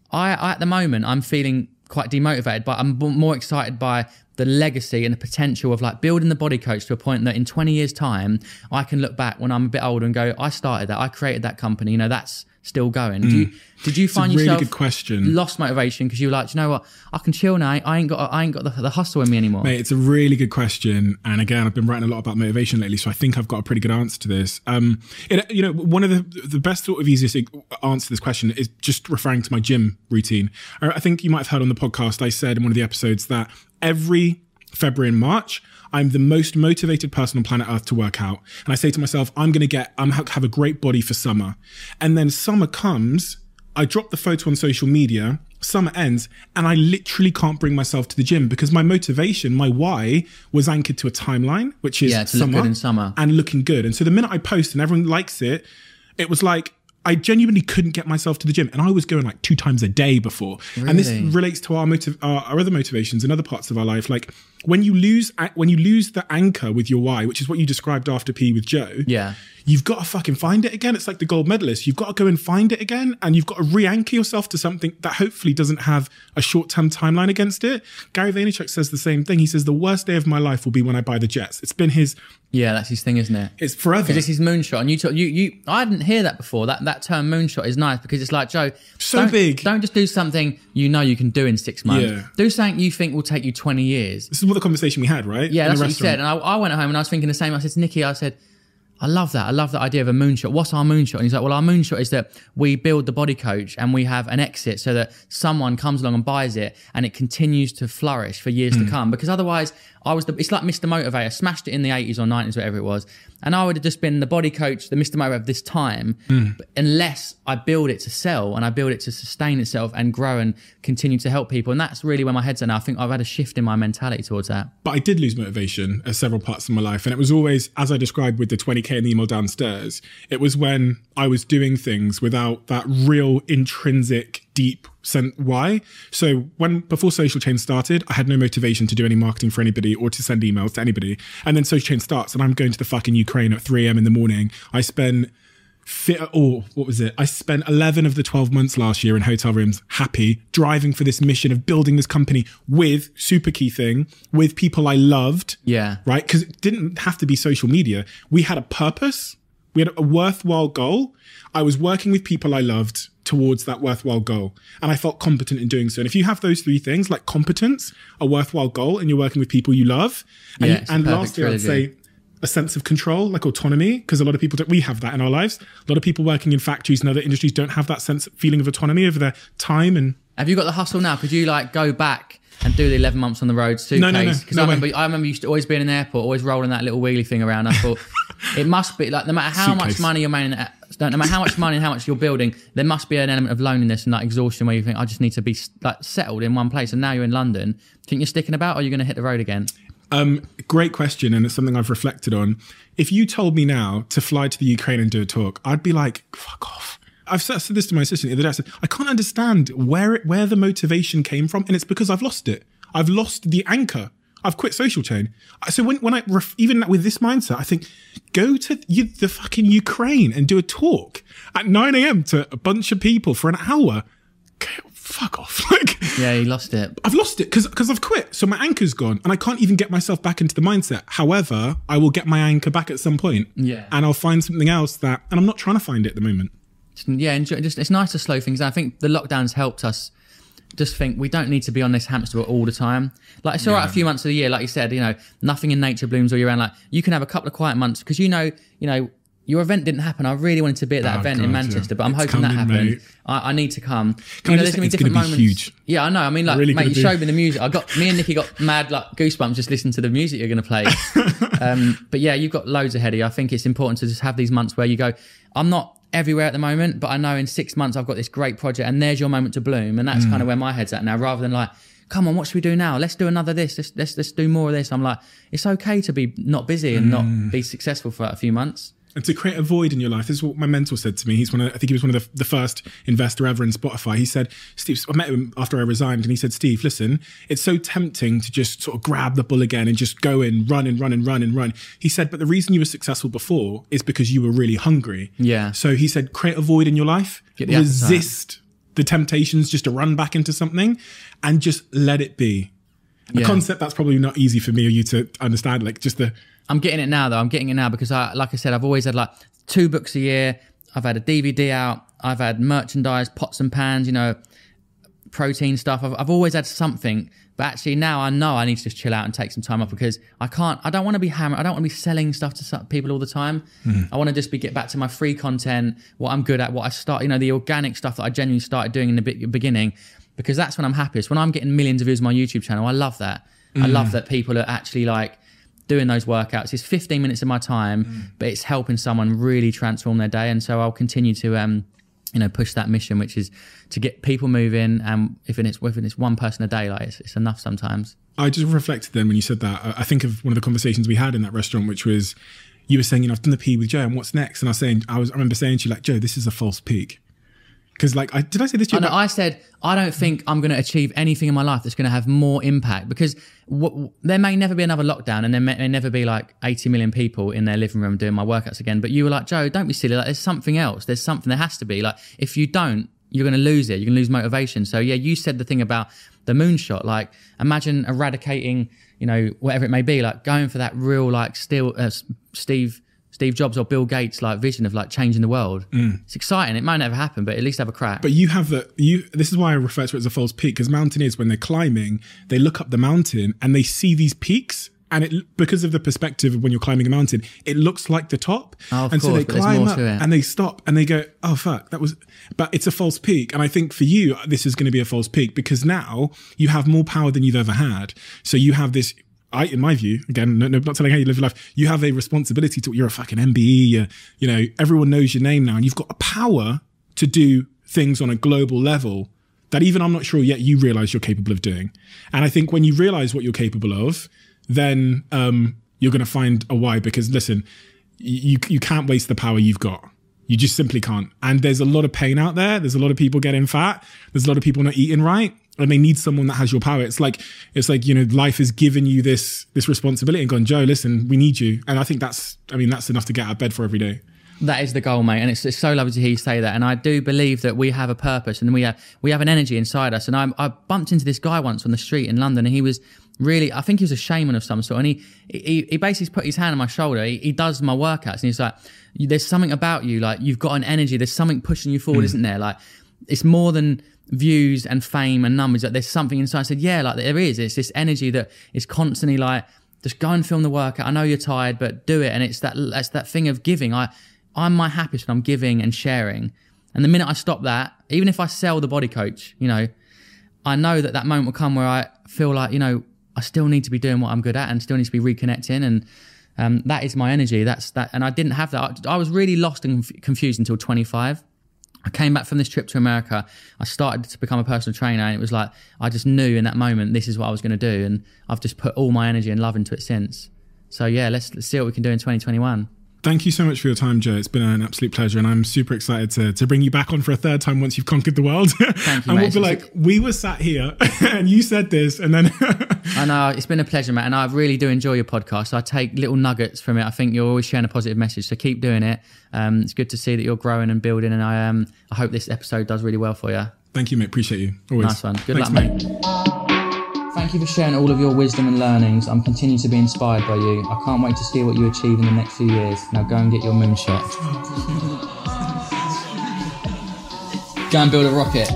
I at the moment, I'm feeling quite demotivated, but I'm more excited by the legacy and the potential of like building the Body Coach to a point that in 20 years time, I can look back when I'm a bit older and go, I started that, I created that company, you know, that's still going. Did you find yourself really good question. Lost motivation because you were like, you know what, I can chill now. I ain't got the hustle in me anymore. Mate, it's a really good question. And again, I've been writing a lot about motivation lately, so I think I've got a pretty good answer to this. You know, one of the best sort of easiest answer to this question is just referring to my gym routine. I think you might have heard on the podcast, I said in one of the episodes that every February and March, I'm the most motivated person on planet Earth to work out. And I say to myself, I'm going to have a great body for summer. And then summer comes, I drop the photo on social media, summer ends, and I literally can't bring myself to the gym because my motivation, my why, was anchored to a timeline, which is to look good in summer. And looking good. And so the minute I post and everyone likes it, it was like, I genuinely couldn't get myself to the gym. And I was going like 2 times a day before. Really? And this relates to our other motivations in other parts of our life. Like when you lose the anchor with your why, which is what you described after P with Joe. Yeah. You've got to fucking find it again. It's like the gold medalist. You've got to go and find it again. And you've got to re-anchor yourself to something that hopefully doesn't have a short-term timeline against it. Gary Vaynerchuk says the same thing. He says, the worst day of my life will be when I buy the jets. It's been his... Yeah, that's his thing, isn't it? It's forever. Because it's his moonshot. And I didn't hear that before. That term moonshot is nice because it's like, Joe... big. Don't just do something you know you can do in 6 months. Yeah. Do something you think will take you 20 years. This is what the conversation we had, right? Yeah, that's what you said. And I went home and I was thinking the same. I said to Nikki, I said... I love that. I love that idea of a moonshot. What's our moonshot? And he's like, well, our moonshot is that we build the Body Coach and we have an exit so that someone comes along and buys it and it continues to flourish for years to come. Because otherwise, it's like Mr. Motivator, smashed it in the 80s or 90s, whatever it was. And I would have just been the Body Coach, the Mr. Motivator of this time, unless I build it to sell and I build it to sustain itself and grow and continue to help people. And that's really where my head's at now. I think I've had a shift in my mentality towards that. But I did lose motivation at several parts of my life. And it was always, as I described with the 20K in the email downstairs, it was when I was doing things without that real intrinsic, deep Why? So before Social Chain started, I had no motivation to do any marketing for anybody or to send emails to anybody. And then Social Chain starts and I'm going to the fucking Ukraine at 3 a.m. in the morning. I spent 11 of the 12 months last year in hotel rooms, happy, driving for this mission of building this company with, super key thing, with people I loved. Yeah. Right? Because it didn't have to be social media. We had a purpose. We had a worthwhile goal. I was working with people I loved towards that worthwhile goal. And I felt competent in doing so. And if you have those three things, like competence, a worthwhile goal, and you're working with people you love. And lastly, I'd say a sense of control, like autonomy, because a lot of people we have that in our lives. A lot of people working in factories and other industries don't have that feeling of autonomy over their time. And have you got the hustle now? Could you like go back and do the 11 months on the road suitcase? Because I remember you used to always be in an airport, always rolling that little wheelie thing around. I thought it must be like, no matter how much money you're making, no matter how much money and how much you're building, there must be an element of loneliness and like exhaustion where you think, I just need to be like settled in one place. And now you're in London. Do you think you're sticking about, or are you going to hit the road again? Great question, and it's something I've reflected on. If you told me now to fly to the Ukraine and do a talk, I'd be like, fuck off. I've said this to my assistant the other day. I said, I can't understand where the motivation came from, and it's because I've lost it. I've lost the anchor. I've quit Social Chain. So when I even with this mindset, I think go to the fucking Ukraine and do a talk at 9 a.m. to a bunch of people for an hour. Okay, fuck off. Yeah, you lost it. I've lost it because I've quit. So my anchor's gone and I can't even get myself back into the mindset. However, I will get my anchor back at some point. Yeah. And I'll find something else and I'm not trying to find it at the moment. Yeah, it's nice to slow things down. I think the lockdown's helped us just think we don't need to be on this hamster wheel all the time. Like it's all right a few months of the year, like you said, nothing in nature blooms all year round. Like you can have a couple of quiet months because your event didn't happen. I really wanted to be at that event in Manchester, but I'm hoping that happened. I need to come. There's going to be different moments. Yeah, I know. I mean, like, really mate, you showed me the music. Me and Nikki got mad, like goosebumps just listening to the music you're going to play. But yeah, you've got loads ahead of you. I think it's important to just have these months where you go, I'm not everywhere at the moment, but I know in 6 months I've got this great project and there's your moment to bloom. And that's kind of where my head's at now, rather than like, come on, what should we do now? Let's do another this. Let's do more of this. I'm like, it's okay to be not busy and not be successful for a few months. And to create a void in your life. This is what my mentor said to me. I think he was one of the first investor ever in Spotify. He said, Steve, I met him after I resigned and he said, Steve, listen, it's so tempting to just sort of grab the bull again and just go and run and run and run and run. He said, but the reason you were successful before is because you were really hungry. Yeah. So he said, create a void in your life, resist the temptations just to run back into something and just let it be. A concept that's probably not easy for me or you to understand, like just the... I'm getting it now though. I'm getting it now because like I said, I've always had like 2 books a year. I've had a DVD out. I've had merchandise, pots and pans, protein stuff. I've always had something, but actually now I know I need to just chill out and take some time off because I don't want to be hammered. I don't want to be selling stuff to people all the time. I want to just get back to my free content, what I'm good at, what I start, the organic stuff that I genuinely started doing in the beginning, because that's when I'm happiest. When I'm getting millions of views on my YouTube channel, I love that. I love that people are actually like doing those workouts. It's 15 minutes of my time, but it's helping someone really transform their day. And so I'll continue to, push that mission, which is to get people moving. And if it's one person a day, like it's enough sometimes. I just reflected then when you said that. I think of one of the conversations we had in that restaurant, which was you were saying, I've done the P with Joe and what's next? And I remember saying to you like, Joe, this is a false peak. Because did I say this to you? No, I said, I don't think I'm going to achieve anything in my life that's going to have more impact because there may never be another lockdown and there may never be like 80 million people in their living room doing my workouts again. But you were like, Joe, don't be silly. Like there's something else. There has to be. Like if you don't, you're going to lose it. You're going to lose motivation. So yeah, you said the thing about the moonshot. Like imagine eradicating, whatever it may be, like going for that real like Steve Jobs or Bill Gates like vision of like changing the world. It's exciting. It might never happen, but at least have a crack. But you have this is why I refer to it as a false peak, because mountaineers, when they're climbing, they look up the mountain and they see these peaks. And because of the perspective of when you're climbing a mountain, it looks like the top. So they climb up and they stop and they go, oh fuck, but it's a false peak. And I think for you, this is going to be a false peak because now you have more power than you've ever had. So you have this, in my view, again, no, not telling how you live your life, you have a responsibility you're a fucking MBE, everyone knows your name now and you've got a power to do things on a global level that even I'm not sure yet you realize you're capable of doing. And I think when you realize what you're capable of, then you're going to find a why, because listen, you can't waste the power you've got. You just simply can't. And there's a lot of pain out there. There's a lot of people getting fat. There's a lot of people not eating right. And they need someone that has your power. It's like, life has given you this responsibility and gone, Joe, listen, we need you. And I think that's enough to get out of bed for every day. That is the goal, mate. And it's so lovely to hear you say that. And I do believe that we have a purpose and we have an energy inside us. And I bumped into this guy once on the street in London, and he was really, I think he was a shaman of some sort. And he basically put his hand on my shoulder. He does my workouts, and he's like, there's something about you, like you've got an energy, there's something pushing you forward, isn't there? Like it's more than views and fame and numbers. Like there's something inside. I said, yeah, like there is. It's this energy that is constantly like, just go and film the workout. I know you're tired, but do it. And it's that thing of giving. I'm my happiest when I'm giving and sharing. And the minute I stop that, even if I sell the body coach, I know that moment will come where I feel like, I still need to be doing what I'm good at and still need to be reconnecting. And that is my energy. That's that. And I didn't have that. I was really lost and confused until 25. I came back from this trip to America. I started to become a personal trainer, and it was like, I just knew in that moment, this is what I was going to do. And I've just put all my energy and love into it since. So yeah, let's see what we can do in 2021. Thank you so much for your time, Joe. It's been an absolute pleasure, and I'm super excited to bring you back on for a third time once you've conquered the world. Thank you, and mate. we'll be like, we were sat here and you said this, and then... I know, it's been a pleasure, mate, and I really do enjoy your podcast. I take little nuggets from it. I think you're always sharing a positive message, so keep doing it. It's good to see that you're growing and building, and I hope this episode does really well for you. Thank you, mate. Appreciate you. Always. Nice one. Good luck, mate. Thank you for sharing all of your wisdom and learnings. I'm continuing to be inspired by you. I can't wait to see what you achieve in the next few years. Now go and get your moonshot. Go and build a rocket.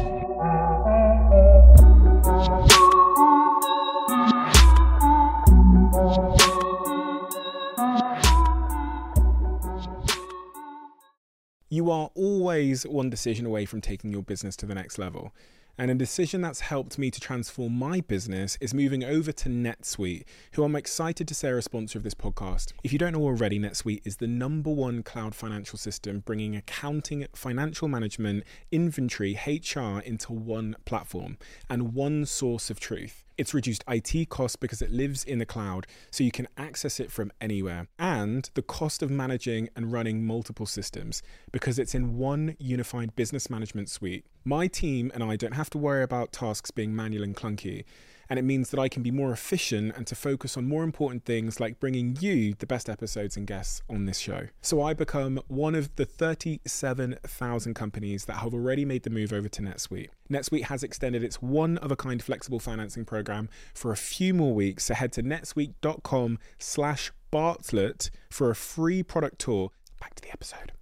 You are always one decision away from taking your business to the next level. And a decision that's helped me to transform my business is moving over to NetSuite, who I'm excited to say are a sponsor of this podcast. If you don't know already, NetSuite is the #1 cloud financial system, bringing accounting, financial management, inventory, HR into one platform and one source of truth. It's reduced IT costs because it lives in the cloud, so you can access it from anywhere. And the cost of managing and running multiple systems because it's in one unified business management suite. My team and I don't have to worry about tasks being manual and clunky. And it means that I can be more efficient and to focus on more important things like bringing you the best episodes and guests on this show. So I become one of the 37,000 companies that have already made the move over to NetSuite. NetSuite has extended its one-of-a-kind flexible financing program for a few more weeks. So head to netsuite.com/Bartlett for a free product tour. Back to the episode.